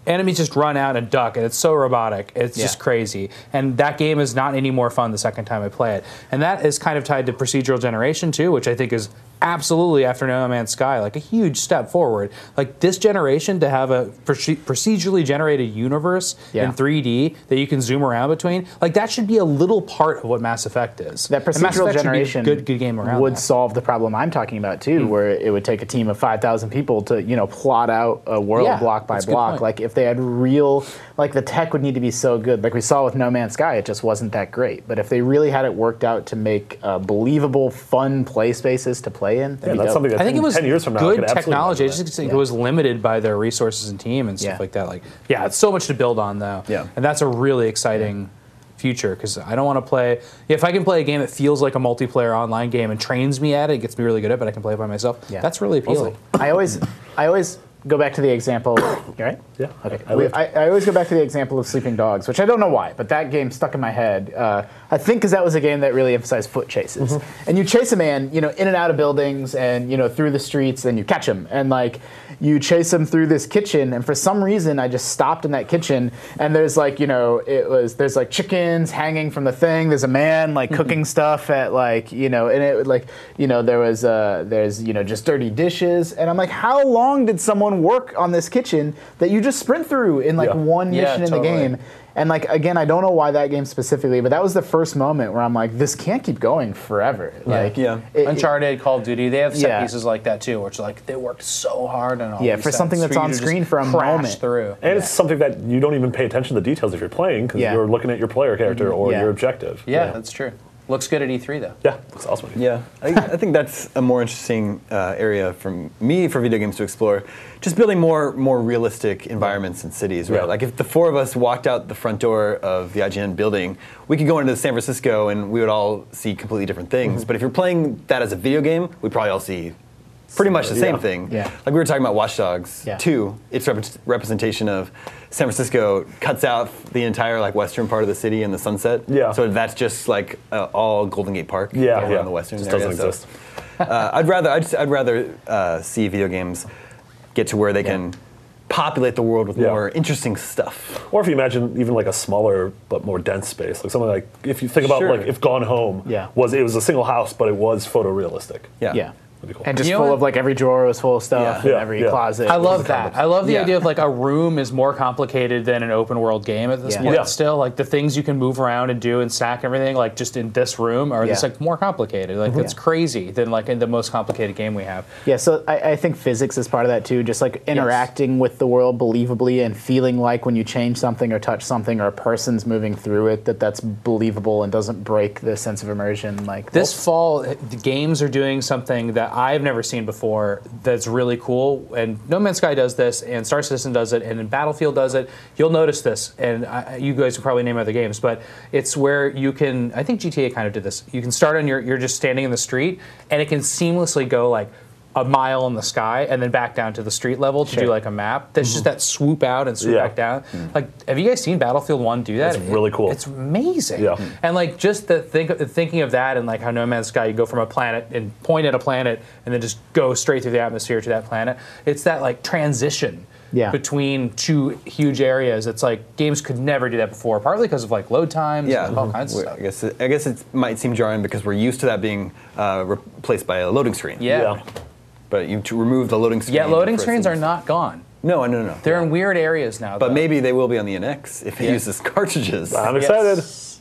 enemies just run out and duck, and it's so robotic. It's Yeah. just crazy. And that game is not any more fun the second time I play it. And that is kind of tied to procedural generation too, which I think is absolutely, after No Man's Sky, like a huge step forward. Like this generation to have a proce- procedurally generated universe Yeah. in three D that you can zoom around between, like that should be a little part of what Mass Effect is. That And Mass procedural Effect should be a generation good, good game around would that. solve the problem I'm talking about too, where it would take a team of five thousand people to, you know, plot out a world Yeah, block by that's a good block. point. Like if they had real, like the tech would need to be so good. Like we saw with No Man's Sky, it just wasn't that great. But if they really had it worked out to make uh, believable, fun play spaces to play in, that'd Yeah, be that's dope. something I I think it was ten years from now, I good could absolutely technology. I imagine just that. think Yeah. it was limited by their resources and team and stuff Yeah. like that. Like, yeah, it's so much to build on though. Yeah. And that's a really exciting future because I don't want to play. If I can play a game that feels like a multiplayer online game and trains me at it, it gets me really good at it, but I can play it by myself. Yeah. That's really appealing. I always, I always go back to the example. You right? Yeah. Okay. I We- lived. I, I always go back to the example of Sleeping Dogs, which I don't know why, but that game stuck in my head. Uh, I think because that was a game that really emphasized foot chases, Mm-hmm. and you chase a man, you know, in and out of buildings, and you know, through the streets, and you catch him, and like you chase him through this kitchen, and for some reason, I just stopped in that kitchen, and there's like, you know, it was there's like chickens hanging from the thing. There's a man like cooking stuff at like, you know, and it would like, you know, there was uh, there's you know just dirty dishes, and I'm like, how long did someone work on this kitchen that you just sprint through in like Yeah. one Yeah, mission in the totally. game? And like again, I don't know why that game specifically, but that was the first moment where I'm like, this can't keep going forever. Like, Yeah. it- it- Uncharted, Call of Duty, they have set Yeah. pieces like that too, where it's like they worked so hard on all Yeah, these for something sets that's on you to screen just for a crash moment. through. And it's something that you don't even pay attention to the details if you're playing because Yeah. you're looking at your player character or Yeah. your objective. Yeah, that's true. Looks good at E three though. Yeah, looks awesome. Yeah, I, I think that's a more interesting uh, area for me for video games to explore. Just building more more realistic environments and cities, right? Yeah. Like if the four of us walked out the front door of the I G N building, we could go into San Francisco and we would all see completely different things. Mm-hmm. But if you're playing that as a video game, we'd probably all see pretty much the same Yeah. thing. Yeah. Like we were talking about Watch Dogs Yeah. two, its rep- representation of San Francisco cuts out the entire like western part of the city and the sunset. Yeah. So that's just like uh, all Golden Gate Park. Yeah, over yeah. on the western Just area. doesn't So, exist. uh, I'd rather I'd, I'd rather uh, see video games get to where they can populate the world with Yeah. more interesting stuff. Or if you imagine even like a smaller but more dense space, like something like if you think about Sure. like if Gone Home Yeah. was it was a single house but it was photorealistic. Yeah. yeah. That'd be cool. And just You know full what? of like every drawer was full of stuff, Yeah. and Yeah, every yeah. closet. I was love a that. comic. I love the Yeah. idea of like a room is more complicated than an open world game at this Yeah. point. Yeah. Still, like the things you can move around and do and stack everything, like just in this room, are just Yeah. like more complicated. Like that's Yeah. crazy than like in the most complicated game we have. Yeah, so I, I think physics is part of that too. Just like interacting with the world believably and feeling like when you change something or touch something or a person's moving through it, that that's believable and doesn't break the sense of immersion. Like This fall, the games are doing something that I've never seen before that's really cool. And No Man's Sky does this, and Star Citizen does it, and Battlefield does it. You'll notice this, and I, you guys will probably name other games, but it's where you can, I think G T A kind of did this. You can start on your, you're just standing in the street, and it can seamlessly go like a mile in the sky and then back down to the street level to do Sure. like a map. There's just that swoop out and swoop Yeah. back down. Like, have you guys seen Battlefield one do that? It's really cool. It's amazing. Yeah. And like just the think thinking of that and like how No Man's Sky, you go from a planet and point at a planet and then just go straight through the atmosphere to that planet. It's that like transition Yeah. between two huge areas. It's like games could never do that before, partly because of like load times Yeah, and all kinds of We- stuff. I guess it, I guess it might seem jarring because we're used to that being uh, replaced by a loading screen. Yeah. Yeah. But you to remove the loading screen. Yeah, loading for screens are instance- not gone. No, no, no, no. They're in weird areas now. But though. maybe they will be on the N X if it Yeah. uses cartridges. I'm Yes. excited.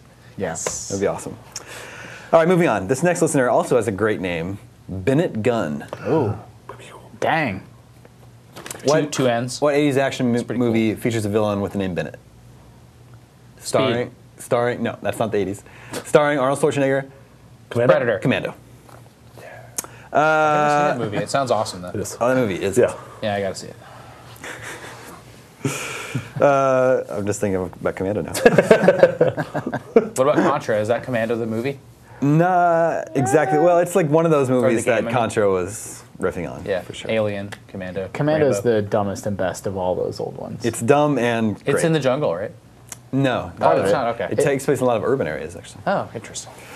yes. That'd be awesome. All right, moving on. This next listener also has a great name, Bennett Gunn. Ooh. Dang. two, two ends. What eighties action mo- pretty movie features a villain with the name Bennett? Starring, starring. No, that's not the eighties. Starring Arnold Schwarzenegger, Commander? Predator. Commando. I've never seen that movie. It sounds awesome though. It is. Oh, that movie is. Yeah. Yeah, I gotta see it. Uh, I'm just thinking about Commando now. What about Contra? Is that Commando the movie? Not exactly. Well, it's like one of those movies game, I that mean. Contra was riffing on. Yeah, for sure. Alien, Commando. Commando's Rambo. the dumbest and best of all those old ones. It's dumb and It's great. in the jungle, right? no. Oh, not it's really. not, okay. It takes place in a lot of urban areas, actually. Oh, interesting.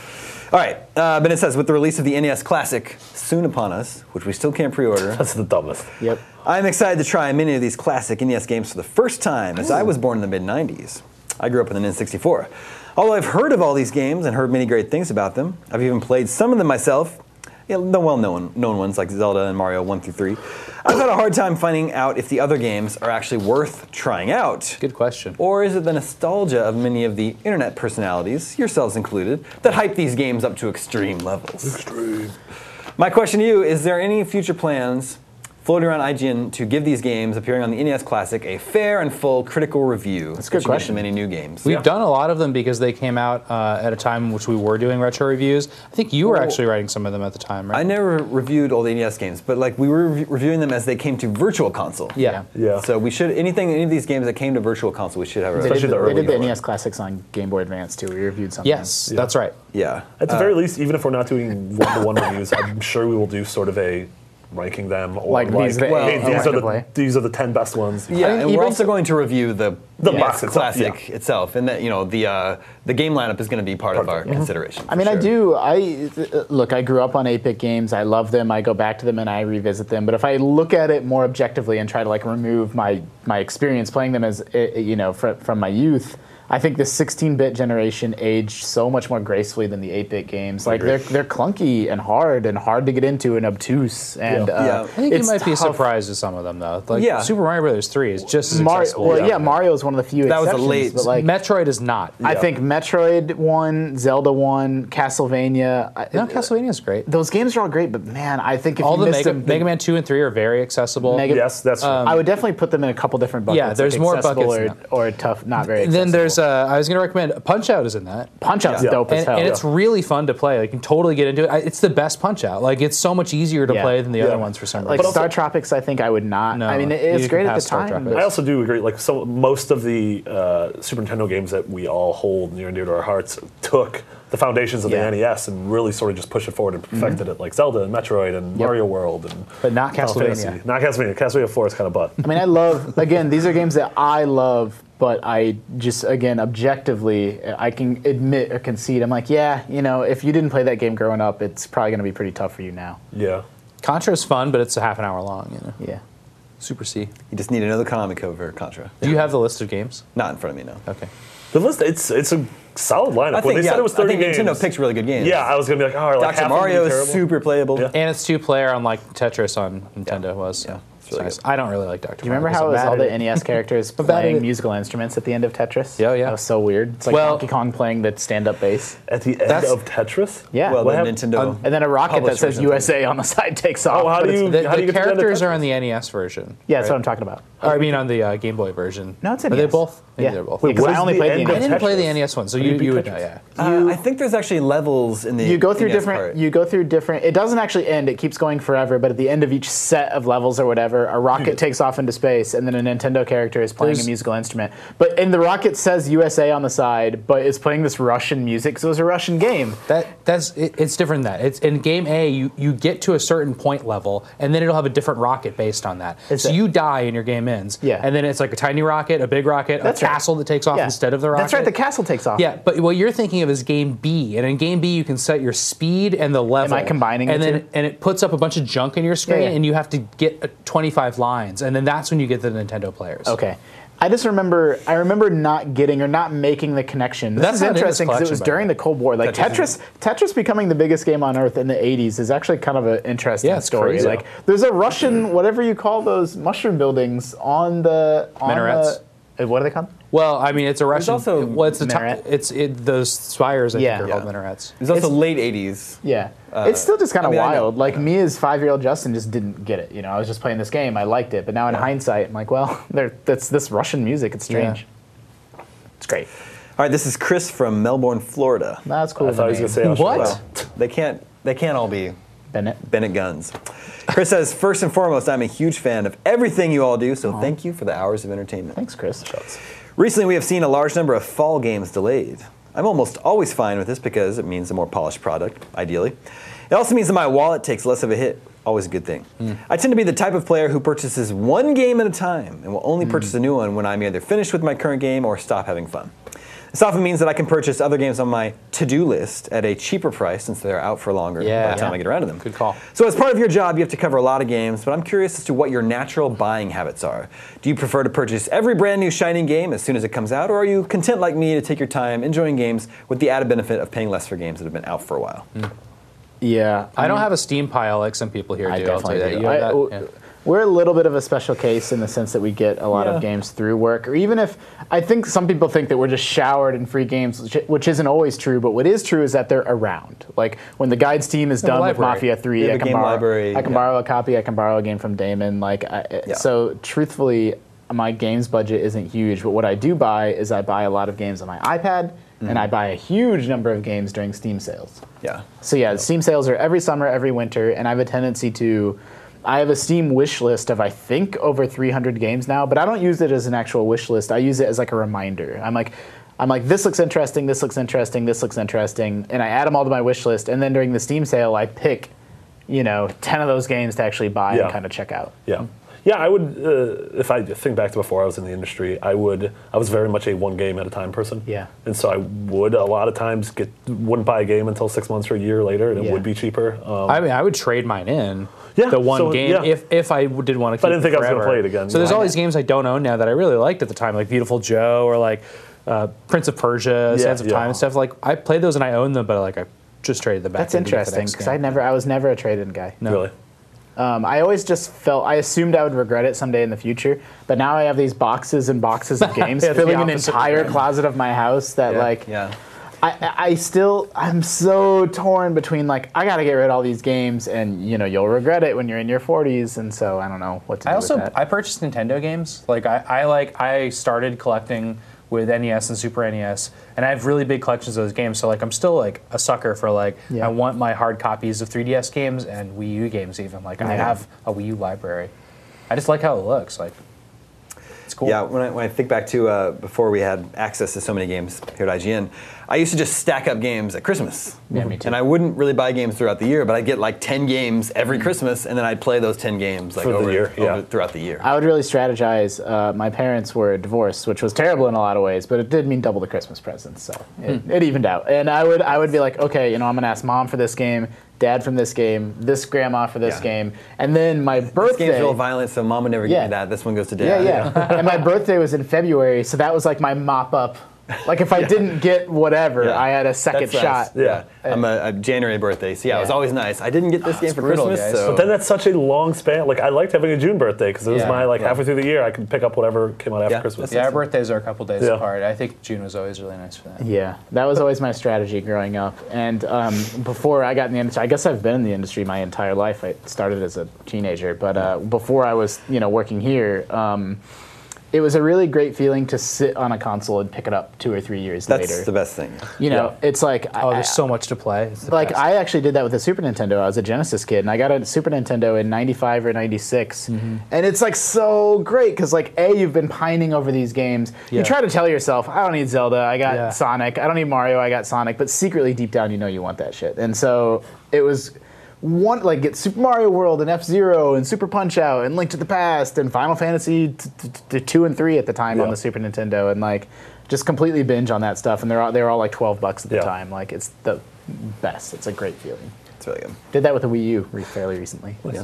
All right, uh, but it says, with the release of the N E S Classic soon upon us, which we still can't pre-order, That's the dumbest. Yep. I'm excited to try many of these classic N E S games for the first time, as I was born in the mid nineties. I grew up with an N sixty-four. Although I've heard of all these games and heard many great things about them, I've even played some of them myself, you know, the well-known known ones like Zelda and Mario one through three. I've had a hard time finding out if the other games are actually worth trying out. Good question. Or is it the nostalgia of many of the internet personalities, yourselves included, that hype these games up to extreme levels? Extreme. My question to you, is there any future plans floating around I G N to give these games appearing on the N E S Classic a fair and full critical review? That's a good especially question. Many new games. We've Yeah. done a lot of them because they came out uh, at a time in which we were doing retro reviews. I think you were actually writing some of them at the time, right? I never reviewed all the N E S games, but like we were re- reviewing them as they came to Virtual Console. Yeah. Yeah. So we should anything any of these games that came to Virtual Console, we should have a They Especially did, the the, early they did the one. N E S Classics on Game Boy Advance too. We reviewed something. Yes, that's right. yeah. At the Uh, very least, even if we're not doing one-to-one reviews, I'm sure we will do sort of a ranking them or Like these that- well, hey, these, oh, are the, play. these are the ten best ones. Yeah, I mean, and even we're also so- going to review the, The N E S box itself, Classic yeah. itself, and that you know the uh, the game lineup is going to be part, of our consideration. I mean, for I sure. do. I uh, look. I grew up on eight-bit games. I love them. I go back to them and I revisit them. But if I look at it more objectively and try to like remove my my experience playing them as uh, you know fr- from my youth, I think the sixteen-bit generation aged so much more gracefully than the eight-bit games. Like agree. they're they're clunky and hard and hard to get into and obtuse. And Yeah. uh, Yeah. I think you it's might be tough. surprised at some of them, though. Like Yeah. Super Mario Brothers three is just as Mario, accessible. well, yeah. yeah, Mario is one of the few That was a exceptions. late- but like, Metroid is not. I Yeah. think Metroid one, Zelda one, Castlevania. I- No, Castlevania is great. Those games are all great, but man, I think if All you the missed Mega, them, Mega Man two and three are very accessible. Mega- Yes, that's true. I would definitely put them in a couple different buckets. Yeah, there's like more accessible buckets or, or tough, not very. Accessible. Then there's, uh, I was going to recommend Punch Out is in that. Punch Out's Yeah. dope as And, hell. and it's really fun to play. Like, you can totally get into it. I- It's the best Punch Out. Like, it's so much easier to Yeah. play than the Yeah. other ones for some like reason. Star Tropics. I think I would not. No, I mean, it, you it's can great at the pass Star time. Tropics. but- I also do agree. Like so, most of the uh, Super Nintendo games that we all hold near and dear to our hearts took the foundations of Yeah. the N E S and really sort of just pushed it forward and perfected it, like Zelda and Metroid and Mario World and But not Final Castlevania. Fantasy. Not Castlevania. Castlevania four is kind of butt. I mean, I love. Again, these are games that I love, but I just again objectively, I can admit or concede. I'm like, yeah, you know, if you didn't play that game growing up, it's probably going to be pretty tough for you now. Yeah. Contra is fun, but it's a half an hour long. You know, Yeah. Super C. You just need another Konami code for Contra. Do you have the list of games? Not in front of me, no. Okay. The list, it's it's a solid lineup. I when think, they yeah, said it was thirty I think games. Nintendo picks really good games. Yeah, I was gonna be like, oh, like Doctor half of them Mario be is terrible. super playable. Yeah. And it's two player, unlike Tetris on Nintendo was. Yeah, So it's really nice. good. I don't really like Doctor Do you remember how it was all the N E S characters bad at playing it. musical instruments at the end of Tetris? Yeah, yeah. That was so weird. It's like Well- Donkey Kong playing the stand-up bass. At the end That's- of Tetris. Yeah. Well, What the happened- Nintendo. Um, And then a rocket that published says version. U S A on the side takes off. Oh, how but do it's- you? The, how do the you get to the end of characters are Tetris? on the N E S version. Yeah, that's right? what I'm talking about. Or, I mean, on the uh, Game Boy version. No, it's Are N E S. they both? Maybe Yeah. they're both. Wait, Because what I is only the played the end N E I S. of didn't play the Tetris? N E S one, so How do you, you beat you would Tetris? know, yeah. Uh, I think there's actually levels in the You go through N E S different. part. You go through different. It doesn't actually end. It keeps going forever. But at the end of each set of levels or whatever, a rocket takes off into space, and then a Nintendo character is playing There's- a musical instrument. But and the rocket says U S A on the side, but it's playing this Russian music. So it's a Russian game. That that's it, it's different than that. It's in game A, you, you get to a certain point level, and then it'll have a different rocket based on that. Is so it- you die and your game ends. Yeah. And then it's like a tiny rocket, a big rocket, That's a right. castle that takes off Yeah. instead of the rocket. That's right. The castle takes off. Yeah, but what you're thinking of is game B, and in game B you can set your speed and the level. I combining and the then two? and it puts up a bunch of junk in your screen, Yeah, yeah. and you have to get uh, twenty-five lines, and then that's when you get the Nintendo players. Okay. I just remember, I remember not getting or not making the connection. This That's is not in this interesting because it collection, was by the during way. the Cold War. Like Tetris Tetris, Tetris becoming the biggest game on Earth in the eighties is actually kind of an interesting Yeah, it's story. crazy. Like, there's a Russian, whatever you call those mushroom buildings on the on Minarets? The, uh, what are they called? Well, I mean, it's a Russian. also well, it's the top, minaret. it's it, those spires. I Yeah. think are Yeah. called minarets. There's also It's- late eighties. Yeah, it's still just kind I of mean, I know. wild. Like me as five-year-old Justin just didn't get it. You know, I was just playing this game, I liked it, but now in hindsight, I'm like, well, there, that's this Russian music. It's strange. It's great. All right, this is Chris from Melbourne, Florida. That's cool. I thought he was gonna say What? Australia. Well, they can't. They can't all be Bennett. Bennett Guns. Chris says, first and foremost, I'm a huge fan of everything you all do, so thank you for the hours of entertainment. Thanks, Chris. Recently, we have seen a large number of fall games delayed. I'm almost always fine with this because it means a more polished product, ideally. It also means that my wallet takes less of a hit, always a good thing. I tend to be the type of player who purchases one game at a time and will only purchase a new one when I'm either finished with my current game or stop having fun. This often means that I can purchase other games on my to-do list at a cheaper price since they're out for longer Yeah. by the time Yeah. I get around to them. Good call. So as part of your job, you have to cover a lot of games, but I'm curious as to what your natural buying habits are. Do you prefer to purchase every brand new shining game as soon as it comes out, or are you content like me to take your time enjoying games with the added benefit of paying less for games that have been out for a while? Yeah, I don't have a Steam pile like some people here I do. I'll tell you that. definitely do. You have I- that? w- Yeah. We're a little bit of a special case in the sense that we get a lot Yeah. of games through work, or even if I think some people think that we're just showered in free games, which, which isn't always true. But what is true is that they're around. Like when the guides team is have a done with library. Mafia We three, have I a can game borrow. library, I can yeah. borrow a copy. I can borrow a game from Damon. Like I, Yeah. so, truthfully, my games budget isn't huge. But what I do buy is I buy a lot of games on my iPad, Mm-hmm. and I buy a huge number of games during Steam sales. Yeah. So yeah, Steam sales are every summer, every winter, and I have a tendency to. I have a Steam wish list of I think over three hundred games now, but I don't use it as an actual wish list. I use it as like a reminder. I'm like, I'm like, this looks interesting, this looks interesting, this looks interesting, and I add them all to my wish list. And then during the Steam sale, I pick, you know, ten of those games to actually buy Yeah. and kind of check out. Yeah. Yeah, I would, uh, if I think back to before I was in the industry, I would, I was very much a one game at a time person. Yeah. And so I would a lot of times get, wouldn't buy a game until six months or a year later, and it Yeah. would be cheaper. Um, I mean, I would trade mine in. Yeah, The one so, game, yeah. if if I w- did want to keep But I didn't think I was gonna forever. play it again. So there's Yeah. all these games I don't own now that I really liked at the time, like Beautiful Joe or like uh, Prince of Persia, Yeah, Sands of yeah. Time and stuff. Like I played those and I owned them, but like I just traded them back. That's in to get the interesting next because game. I never, I was never a trade-in guy. No. Really? Um, I always just felt, I assumed I would regret it someday in the future, but now I have these boxes and boxes of games Yeah, it's the filling an opposite entire regret. closet of my house that Yeah. like, yeah. I, I still, I'm so torn between like, I gotta get rid of all these games and, you know, you'll regret it when you're in your forties, and so I don't know what to do I also with that. I purchased Nintendo games. Like I, I like I started collecting with N E S and Super N E S, and I have really big collections of those games. So like I'm still like a sucker for like Yeah. I want my hard copies of three D S games and Wii U games even. Like I Yeah. have a Wii U library. I just like how it looks. Like it's cool. Yeah, when I, when I think back to uh, before we had access to so many games here at I G N, I used to just stack up games at Christmas. Yeah, me too. And I wouldn't really buy games throughout the year, but I'd get like ten games every Christmas, and then I'd play those ten games like For the over, year, over yeah. throughout the year. I would really strategize. Uh, my parents were divorced, which was terrible in a lot of ways, but it did mean double the Christmas presents, so it, it evened out. And I would, I would be like, okay, you know, I'm gonna ask mom for this game, dad from this game, this grandma for this Yeah. game, and then my This birthday. game's real violent, so mom would never Yeah. give me that. This one goes to Yeah, dad. yeah. And my birthday was in February, so that was like my mop up. Like if I didn't get whatever, Yeah. I had a second That's nice. shot. Yeah. I'm a, a January birthday, so yeah, it was Yeah. always nice. I didn't get this game for brutal, Christmas, guys. so But then that's such a long span. Like I liked having a June birthday because it was Yeah, my like yeah. halfway through the year I could pick up whatever came out after Yeah. Christmas. Yeah, our birthdays are a couple days Yeah. apart. I think June was always really nice for that. Yeah, that was always my strategy growing up. And um, before I got in the industry, I guess I've been in the industry my entire life. I started as a teenager, but uh, before I was, you know, working here, um, it was a really great feeling to sit on a console and pick it up two or three years that's later. the best thing. You know, Yeah. it's like Oh, I- there's so much to play. It's the like best. I actually did that with the Super Nintendo. I was a Genesis kid, and I got a Super Nintendo in ninety-five or ninety-six, Mm-hmm. and it's like so great because like a you've been pining over these games. Yeah. You try to tell yourself, I don't need Zelda, I got Yeah. Sonic. I don't need Mario, I got Sonic. But secretly, deep down, you know you want that shit. And so it was one like get Super Mario World and F Zero and Super Punch Out and Link to the Past and Final Fantasy t- t- t- two and three at the time on Yeah. the Super Nintendo, and like just completely binge on that stuff. And they're all, they were all like twelve bucks at the Yeah. time. Like it's the best. It's a great feeling. It's really good. Did that with the Wii U re- fairly recently. Yeah.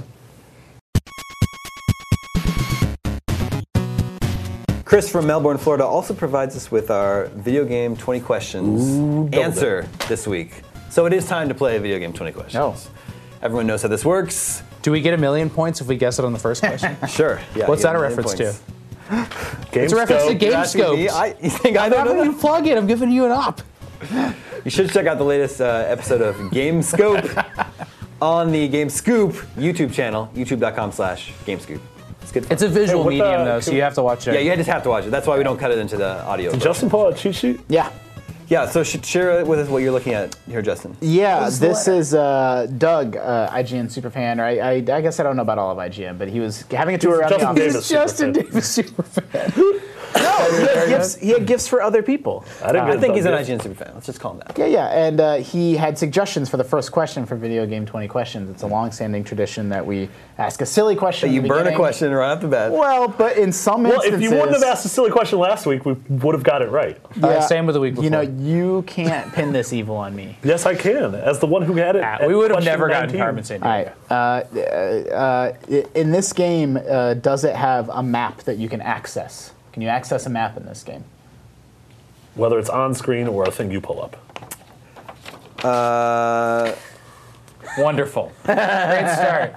Chris from Melbourne, Florida also provides us with our video game twenty questions answer this week. So it is time to play video game twenty questions. Oh. Everyone knows how this works. Do we get a million points if we guess it on the first question? Sure. Yeah, What's you that get a million reference points. to? It's a reference to You're asking me? GameScope. I, you think I don't How know can that? you plug it? I'm giving you an op. You should check out the latest uh, episode of GameScope on the GameScoop YouTube channel, youtube.com slash GameScoop. It's good fun. It's a visual Hey, what medium the- though, so you have to watch it. yeah, you just have to watch it. That's why we don't cut it into the audio. Did version. Justin pull out a cheat sheet? Yeah. Yeah, so sh- share with us what you're looking at here, Justin. Yeah, What's the this letter? is uh, Doug, uh, I G N superfan, or I, I, I guess I don't know about all of I G N, but he was having a tour He's around Justin the Davis office. Justin superfan. Davis superfan. No, he had gifts. He had gifts for other people. I, didn't I get think the he's an gift. I G N Super fan. Let's just call him that. Yeah, yeah, and uh, he had suggestions for the first question for Video Game twenty Questions. It's a long-standing tradition that we ask a silly question. You at the burn a beginning. question right off the bat. Well, but in some Well, instances, if you wouldn't have asked a silly question last week, we would have got it right. Uh, same with the week You know, before. you can't pin this evil on me. Yes, I can. As the one who had it. Ah, at we would have question never gotten nineteen. Carmen San All right. Uh, uh, uh, in this game, uh, does it have a map that you can access? Can you access a map in this game? Whether it's on screen or a thing you pull up. Uh, Wonderful. Great start.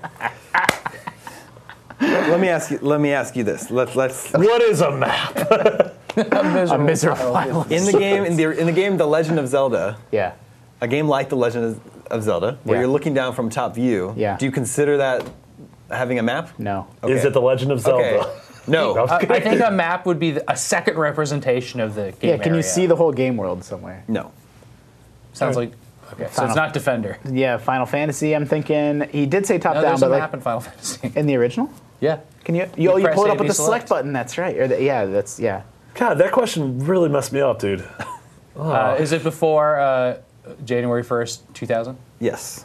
let me ask you. Let me ask you this. Let's let's. What is a map? A miserable island. In the game, in the in the game, The Legend of Zelda, Yeah. a game like The Legend of, of Zelda, where Yeah. you're looking down from top view. Yeah. Do you consider that having a map? No. Okay. Is it The Legend of Zelda? Okay. No. No. Uh, I think a map would be the- a second representation of the game Yeah. Can you area. see the whole game world somewhere? No. Sounds like okay. So Final- it's not Defender. Yeah. Final Fantasy. I'm thinking he did say top No, down, there's a but like map in Final Fantasy. in the original. Yeah. Can you? You, oh, you press pull it A, up with B the select. select button. That's right. Or the, yeah. That's yeah. God, that question really messed me up, dude. Uh, is it before uh, January first, two thousand? Yes.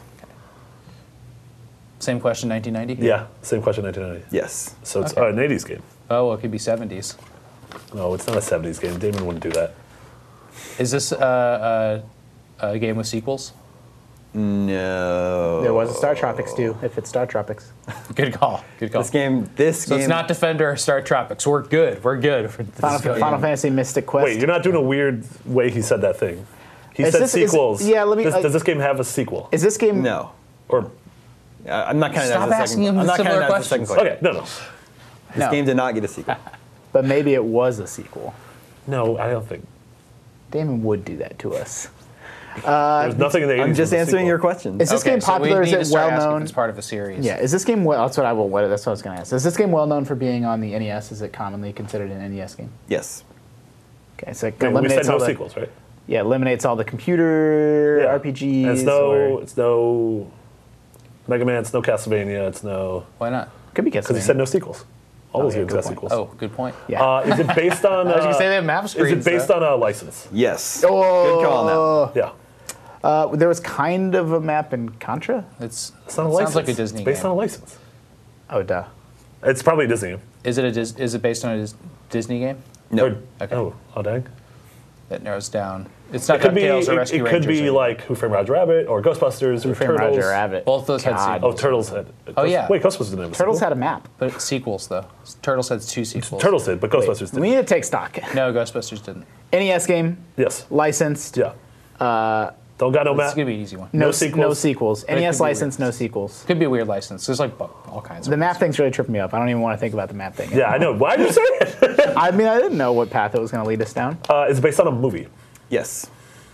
Same question, nineteen ninety? Yeah, same question, nineteen ninety. Yes. So it's Okay. uh, an eighties game. Oh, well, it could be seventies. No, it's not a seventies game. Damon wouldn't do that. Is this uh, uh, a game with sequels? No. There was a Star Tropics too. If it's Star Tropics. Good call. Good call. This game. This So game. it's not Defender or Star Tropics. We're good. We're good. For this Final, is good. Final Fantasy Mystic Quest. Wait, you're not doing a weird way he said that thing. He Is said this- is- sequels. yeah, let me- Does, uh, does this game have a sequel? Is this game? No. Or I- I'm not counting Stop that as a asking second. him I'm not similar counting that as a second questions. question. okay, no, no, This No. game did not get a sequel. But maybe it was a sequel. no. I don't think Damon would do that to us. there's nothing in the eighties. I'm just with a answering sequel. your question. Is this Okay, game so we popular? Is need to it start well asking if known? it's part of a series. Yeah. Is this game? Well, that's what I will. What, that's what I was going to ask. Is this game well known for being on the N E S? Is it commonly considered an N E S game? Yes. Okay, so it I mean, we eliminates said no all the sequels, right? yeah eliminates all the computer Yeah. R P Gs. And it's no. or, It's no. Mega Man. It's no Castlevania. It's no. Why not? could be Because Castlevania. he said no sequels. All Oh, those yeah, games good have point. sequels. Oh, good point. Yeah. Uh, is it based on? I was gonna uh, say they have map Is screens. it based though. on a license? Yes. Oh. Good call on that. Yeah. Uh, there was kind of a map in Contra. It's, It's not a it license. sounds like a Disney It's based game. on a license. Oh, duh. It's probably a Disney game. Is it a Dis- is it based on a Dis- Disney game? No. Or- Okay. Oh, oh dang. That narrows down. It's not It could be. DuckTales or It, Rescue it could Rangers. be or- like Who Framed Roger Rabbit or Ghostbusters or Frame Turtles. Roger Rabbit. Both those had God. sequels. Oh, Turtles had. Oh, yeah. Wait, Ghostbusters didn't have a Turtles sequel. had a map. But sequels though. Turtles had two sequels. Turtles did, but Ghostbusters didn't. We need to take stock. No, Ghostbusters didn't. N E S game, Yes. licensed. Yeah. Uh, Don't got no This is map. gonna be an easy one. No, No se- sequels. No sequels. it N E S could be license, no sequels. Could be a weird license. There's like bu- all kinds of The map ones. thing's really tripping me up. I don't even want to think about the map thing. Yeah, I know. Why did you say it? I mean, I didn't know what path it was going to lead us down. Uh, it's based on a movie. Yes.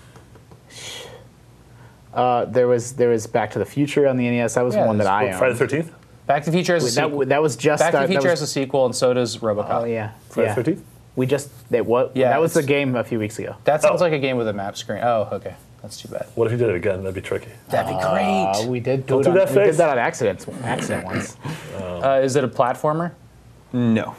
Uh, there was there was Back to the Future on the N E S. That was Yeah, one that there's- I What, owned. Friday the thirteenth? Back to the Future has a Wait, sequel. that, that was just Back to uh, the that Future was- has a sequel, and so does RoboCop. Oh yeah, Friday yeah. the thirteenth? We just that what? Yeah, that was the it's- game a few weeks ago. That sounds Oh. like a game with a map screen. Oh, okay. That's too bad. What if you did it again? That'd be tricky. That'd be Uh, great. we did do, Don't it do on, that we face. did that on accident accident once. Uh, is it a platformer? No.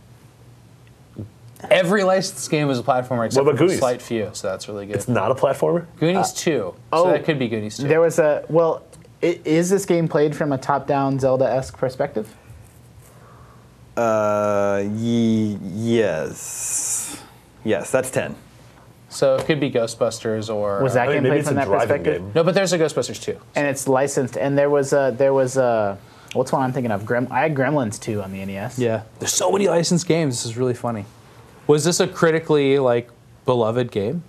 Every licensed game is a platformer except What about for a Goonies? slight few, so that's really good. It's not a platformer? Goonies two. oh, so that could be Goonies two. There was a well. I, is this game played from a top-down Zelda-esque perspective? Uh, ye- yes. Yes, that's ten. So it could be Ghostbusters or. Was that I mean, game maybe played it's from a that driving perspective? game. No, but there's a Ghostbusters two. And it's licensed. And there was a there was a what's one I'm thinking of? Grem, I had Gremlins two on the N E S. Yeah. There's so many licensed games. This is really funny. Was this a critically like beloved game?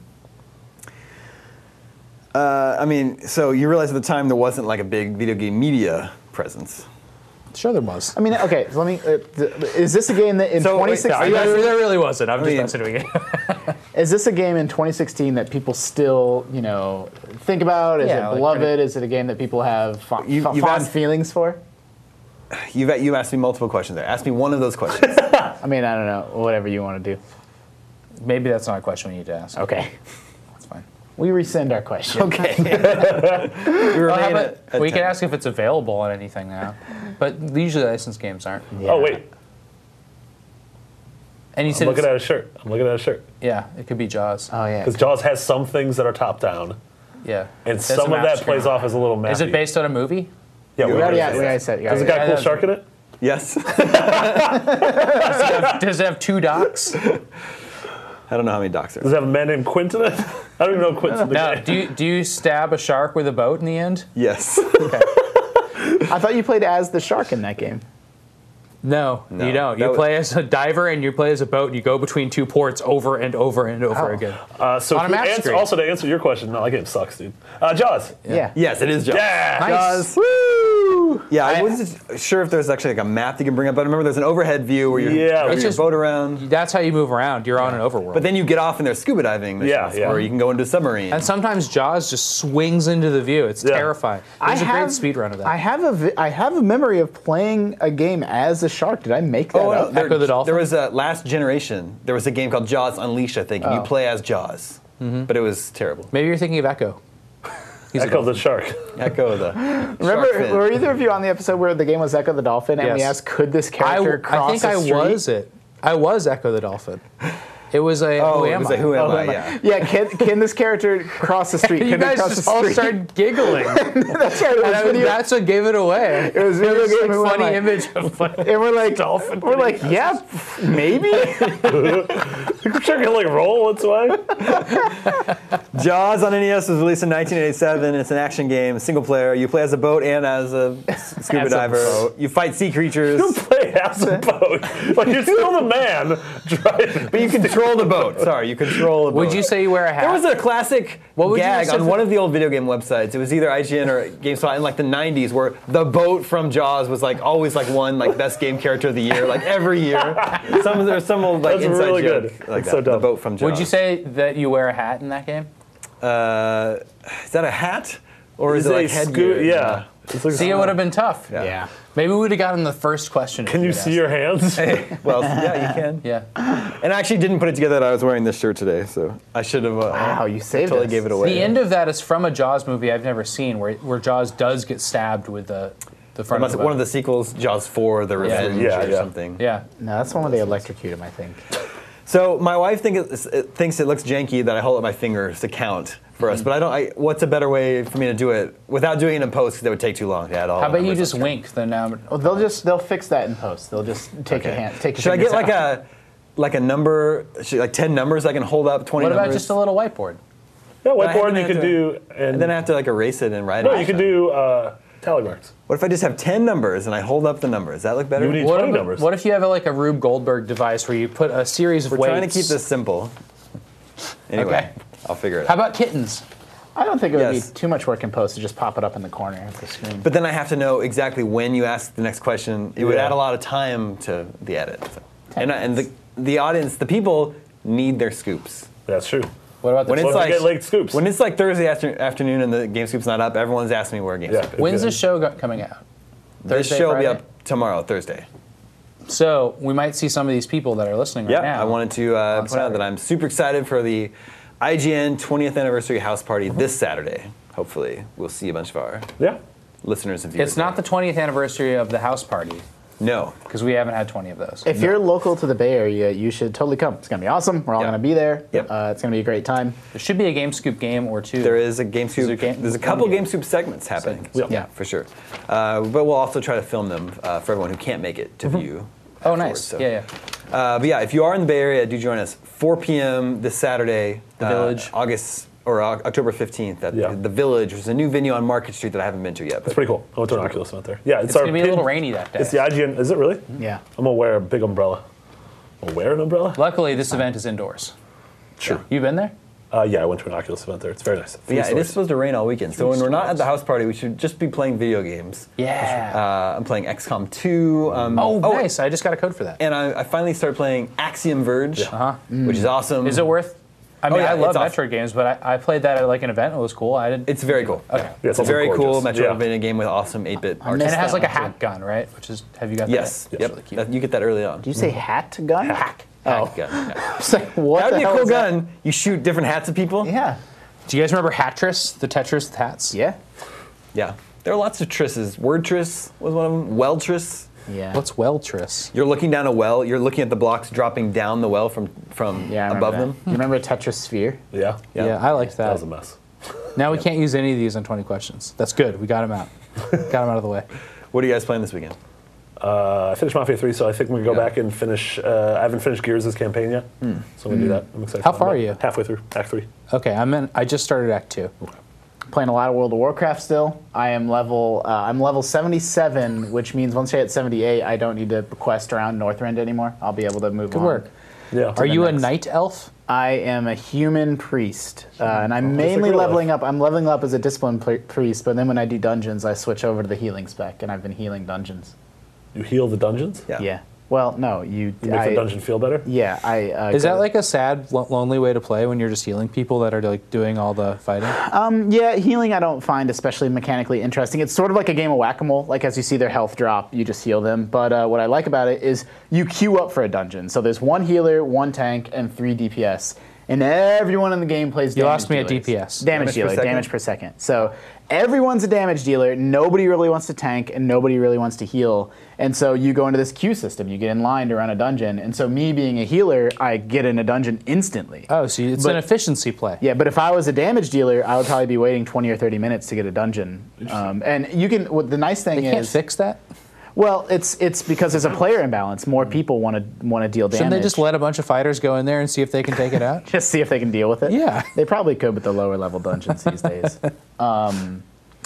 Uh, I mean, so you realize at the time there wasn't like a big video game media presence. Sure, there was. I mean, okay. So let me. Uh, th- is this a game that in So, wait, twenty sixteen? are you there, there really wasn't. I'm mean- just messing with you. Is this a game in twenty sixteen that people still, you know, think about? Is Yeah, it like beloved? pretty- Is it a game that people have fo- You- fo- you've fond asked- feelings for? You've you asked me multiple questions there. Ask me one of those questions. I mean, I don't know. Whatever you want to do. Maybe that's not a question we need to ask. Okay. That's fine. We rescind our question. Okay. we Well, how remain about- at, at we ten. can ask if it's available on anything now, but usually licensed games aren't. Yeah. Oh, wait. And you I'm said looking it's- at a shirt. I'm looking at a shirt. yeah, it could be Jaws. Oh yeah. Because Jaws has some things that are top down, Yeah. and There's some a of map that plays screen. off as a little map. Is it based on a movie? Yeah, we already, we already said. Does Yeah, it got Yeah, a cool that's- shark in it? Yes. Does it have, does it have two docks? I don't know how many docs there Does are. it have a man named Quint in it? I don't even know Quint's in the No. game. Do you, do you stab a shark with a boat in the end? Yes. I thought you played as the shark in that game. No, No, you don't. that You was- play as a diver and you play as a boat and you go between two ports over and over and over Oh. again. Uh, so On a to map answer, screen. also to answer your question, no, that game sucks, dude. Uh, Jaws. Yeah. Yes, it is Jaws. Yeah. Nice. Jaws. Woo! Yeah, I, wasn't sure if there's actually like a map you can bring up, but I remember there's an overhead view where you're Yeah. moving It's your just- boat around. That's how you move around. You're on an overworld. But then you get off and there's scuba diving missions, Yeah, yeah. or you can go into a submarine. and sometimes Jaws just swings into the view. It's Yeah. terrifying. There's a great speed run of that. I have a vi- I have a memory of playing a game as a shark. Did I make that Oh, no, up? there, Echo the Dolphin? there was a last generation. There was a game called Jaws Unleashed, I think, and you Oh. play as Jaws, but it was terrible. Maybe you're thinking of Echo. He's a Echo the dolphin. shark. Echo the. Remember, shark fin. were either of you on the episode where the game was Echo the Dolphin, and we Yes. asked, could this I, character I cross think the I street? was it. I was Echo the Dolphin. It was a Oh, who it am was I? a Who Am Oh, I? am I- Yeah. Yeah, can, can this character cross the street? You Can they guys cross just the all street? started giggling. That's right. It was And I- video, that's what gave it away. it was video It was game. like Who Am funny I? image of like, And we're like, dolphin. we're like, yeah, maybe. The shark can like roll its way. Jaws on N E S was released in nineteen eighty-seven. It's an action game, single player. You play as a boat and as a s- scuba As a diver. boat. You fight sea creatures, You play as a boat. Like you're still the man driving. but you control the boat. Sorry, you control the boat. Would you say you wear a hat? There was a classic What would you gag have said on for- one of the old video game websites. It was either I G N or GameSpot in like the nineties, where the boat from Jaws was like always like one like best game character of the year, like every year. Some there's some old like That's inside really joke good. like That's that. so The dumb. boat from Jaws. Would you say that you wear a hat in that game? Uh, is that a hat or is It's it like a headgear? sco- yeah. It's like- See, it would have been tough. Yeah. Yeah. Maybe we would have gotten the first question. if Can you you'd see asked. your hands? Well, yeah, you can. Yeah. And I actually didn't put it together that I was wearing this shirt today, so I should have. Uh, Wow, you saved totally us. gave it away. The end of that is from a Jaws movie I've never seen, where where Jaws does get stabbed with the the front of Must- the one of boat. the sequels, Jaws four, The Revenge, Yeah, or yeah. something. Yeah. No, that's one where they electrocute him, I think. So my wife think it, it thinks it looks janky that I hold up my fingers to count for us, but I don't. I, what's a better way for me to do it without doing it in post? Because it would take too long to add all. How the about you numbers just on screen. wink the number? Well, they'll just they'll fix that in post. They'll just take your Okay. hand, take your Should I fingers get like out. a like a number, should, like ten numbers I can hold up, twenty What about numbers? just a little whiteboard? Yeah, I whiteboard then you have could to- do, and, And then I have to like erase it and write no, it. you could do uh, tally marks. What if I just have ten numbers and I hold up the numbers? Does that look better? You need What twenty if, numbers. what if you have a, like a Rube Goldberg device where you put a series of We're weights? trying to keep this simple. Anyway, Okay. I'll figure it How out. about kittens? I don't think it would Yes. be too much work in post to just pop it up in the corner of the screen. But then I have to know exactly when you ask the next question. It would Yeah. add a lot of time to the edit. So. And, I- and the, the audience, the people need their scoops. That's true. What about the When it's What if I like get late scoops? when it's like Thursday after, afternoon and the Game Scoop's not up, everyone's asking me where Game Yeah. Scoop is. When's the show go- coming out? This Thursday, show will be Friday? up tomorrow, Thursday. So we might see some of these people that are listening right Yeah, now. I wanted to uh, point out Saturday. that I'm super excited for the I G N twentieth anniversary house party this Saturday. Hopefully, we'll see a bunch of our Yeah. listeners and viewers. It's not the twentieth anniversary of the house party no. because we haven't had twenty of those. If you're local to the Bay Area, you should totally come. It's gonna be awesome. We're all Yeah. gonna be there. Yep. Uh, it's gonna be a great time. There should be a Game Scoop game or two. There is a Game there Scoop. game- There's a one couple game? Game Scoop segments happening. Yeah. Yeah. for sure. Uh, but we'll also try to film them uh, for everyone who can't make it to view. Oh, afterwards, nice. so. Yeah, yeah. Uh, but yeah, if you are in the Bay Area, do join us. four p.m. this Saturday, The uh, Village. August or uh, October fifteenth at Yeah. the Village, which is a new venue on Market Street that I haven't been to yet. It's But pretty cool. I went to an Oculus event there. Yeah, it's, It's our gonna be a pin- little rainy that day. It's the I G N. Is it really? Yeah. I'm gonna wear a big umbrella. I'll wear an umbrella? Luckily, this event is indoors. Sure. You been there? Uh, yeah, I went to an Oculus event there. It's very nice. But yeah, Three it is stories. supposed to rain all weekend. So when we're not at the house party, we should just be playing video games. Yeah. Uh, I'm playing X COM two. Um, oh, nice. I just got a code for that. And I, I finally started playing Axiom Verge, Uh-huh. which is awesome. Is it worth? I mean, Oh, yeah, I love it's awesome. Metroid games, but I, I played that at like an event. It was cool. I didn't. It's very cool. Okay. Yeah, It's also very cool gorgeous. Metroidvania game with awesome eight-bit art. and missed it has that like a one, too. hack gun, right? Which is, have you got Yes. that? Yep. Really cute. That- you get that early on. Did you say hat gun? Hack. Oh, Hack gun. Yeah. it's like what That'd the be a hell cool is that? gun. You shoot different hats at people. Yeah. Do you guys remember Hatris, the Tetris with hats? Yeah. Yeah. There are lots of trisses. Wordtris was one of them. Weldtris. Yeah. What's Weltris? You're looking down a well. You're looking at the blocks dropping down the well from from Yeah, I remember above that. them. You remember Tetris Sphere? Yeah. Yeah, I liked That that. was a mess. Now we can't use any of these on twenty questions. That's good. We got them out. got them out of the way. What are you guys playing this weekend? Uh, I finished Mafia three, so I think we can go Yeah. back and finish. Uh, I haven't finished Gears' campaign yet, so we do that. I'm excited. How for far that. are you? Halfway through, Act three. Okay, I'm in. I just started Act Two. Playing a lot of World of Warcraft still. I am level. Uh, I'm level seventy-seven, which means once I hit seventy-eight, I don't need to quest around Northrend anymore. I'll be able to move Good on. work. Yeah. Are you a next. night elf? I am a human priest, uh, and I'm Oh, mainly it's like real leveling life. up. I'm leveling up as a discipline pl- priest, but then when I do dungeons, I switch over to the healing spec, and I've been healing dungeons. You heal the dungeons? Yeah. Yeah. Well, no, you. You make I, the dungeon feel better? Yeah, I. Uh, Is go- that like a sad, lo- lonely way to play when you're just healing people that are like doing all the fighting? Yeah, healing I don't find especially mechanically interesting. It's sort of like a game of whack-a-mole. Like as you see their health drop, you just heal them. But uh, what I like about it is you queue up for a dungeon. So there's one healer, one tank, and three D P S. And everyone in the game plays You damage lost me at dealers. D P S. Damage, Damage per dealer, second? damage per second. So everyone's a damage dealer. Nobody really wants to tank, and nobody really wants to heal. And so you go into this queue system. You get in line to run a dungeon. And so me being a healer, I get in a dungeon instantly. Oh, so it's But- an efficiency play. Yeah, but if I was a damage dealer, I would probably be waiting twenty or thirty minutes to get a dungeon. Um, and you can. What the nice thing They can't is, fix that. well, it's it's because there's a player imbalance. More people want to want to deal damage. Shouldn't they just let a bunch of fighters go in there and see if they can take it out? just see if they can deal with it? Yeah. they probably could with the lower level dungeons these days. Um,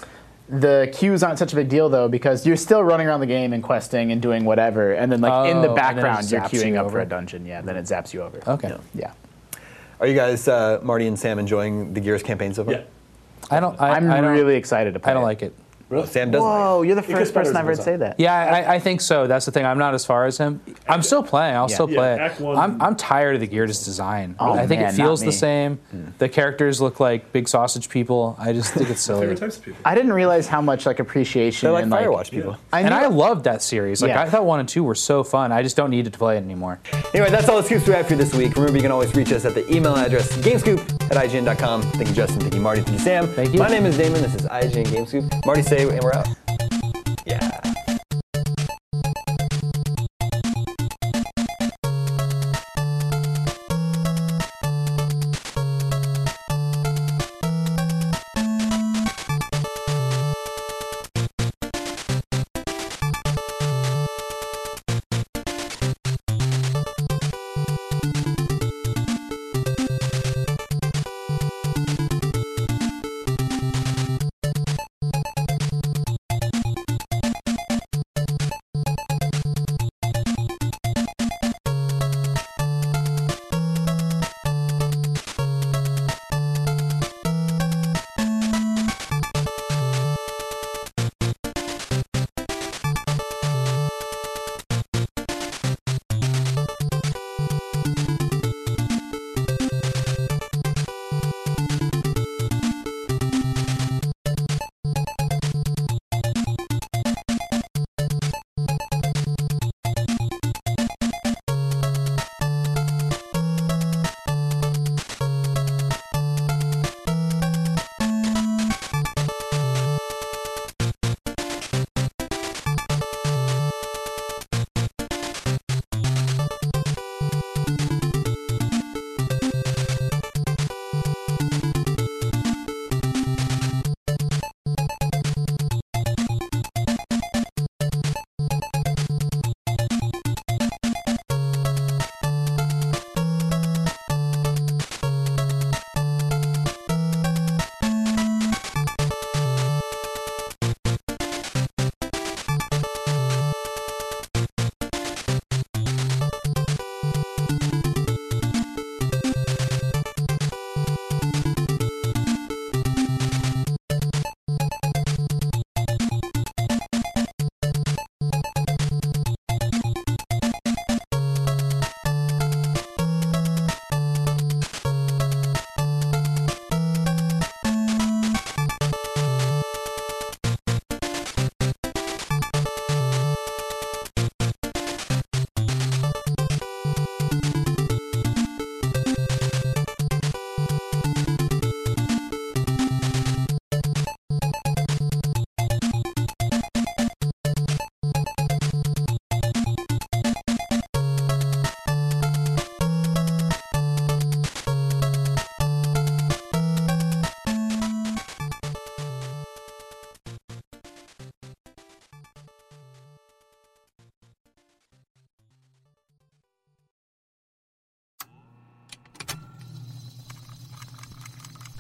the queues aren't such a big deal though because you're still running around the game and questing and doing whatever, and then like in Oh, the and then it background you're zaps queuing you up for over. a dungeon. Yeah, then it zaps you over. Okay. Yeah. Are you guys, uh, Marty and Sam, enjoying the Gears campaign so far? Yeah. I don't. I, I'm I don't, really excited to play. I don't it. like it. Well, Sam doesn't. like Whoa, you're the gets first better person as I've it heard goes say on. that. Yeah, I, I think so. That's the thing. I'm not as far as him. I'm still playing. I'll Yeah. still Yeah, play it. Act one- I'm, I'm tired of the Gears design. Oh, I think man, it feels not the me. same. The characters look like big sausage people. I just think it's silly. Favorite types of people. I didn't realize how much like appreciation They're like and Firewatch people. I And knew- I loved that series. Like Yeah. I thought one and two were so fun. I just don't need to play it anymore. Anyway, that's all the scoops we have for you this week. Remember, you can always reach us at the email address gamescoop at I G N dot com. Thank you, Justin. Thank you, Marty. Thank you, Sam. Thank you. My name is Damon. This is I G N Gamescoop. Marty, say, and we're out. Yeah.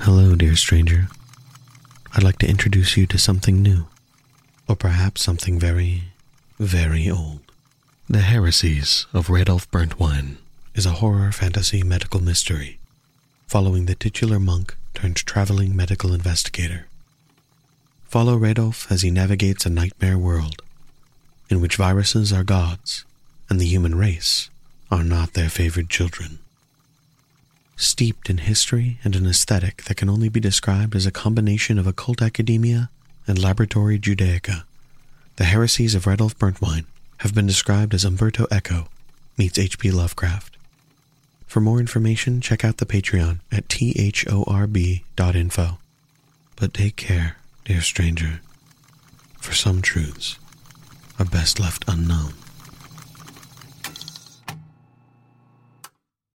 Hello, dear stranger. I'd like to introduce you to something new, or perhaps something very, very old. The Heresies of Radolf Burntwine is a horror fantasy medical mystery following the titular monk turned traveling medical investigator. Follow Radolf as he navigates a nightmare world in which viruses are gods and the human race are not their favored children. Steeped in history and an aesthetic that can only be described as a combination of occult academia and laboratory Judaica, the Heresies of Radolf Burntwine have been described as Umberto Eco meets H P Lovecraft. For more information, check out the Patreon at thorb dot info. But take care, dear stranger, for some truths are best left unknown.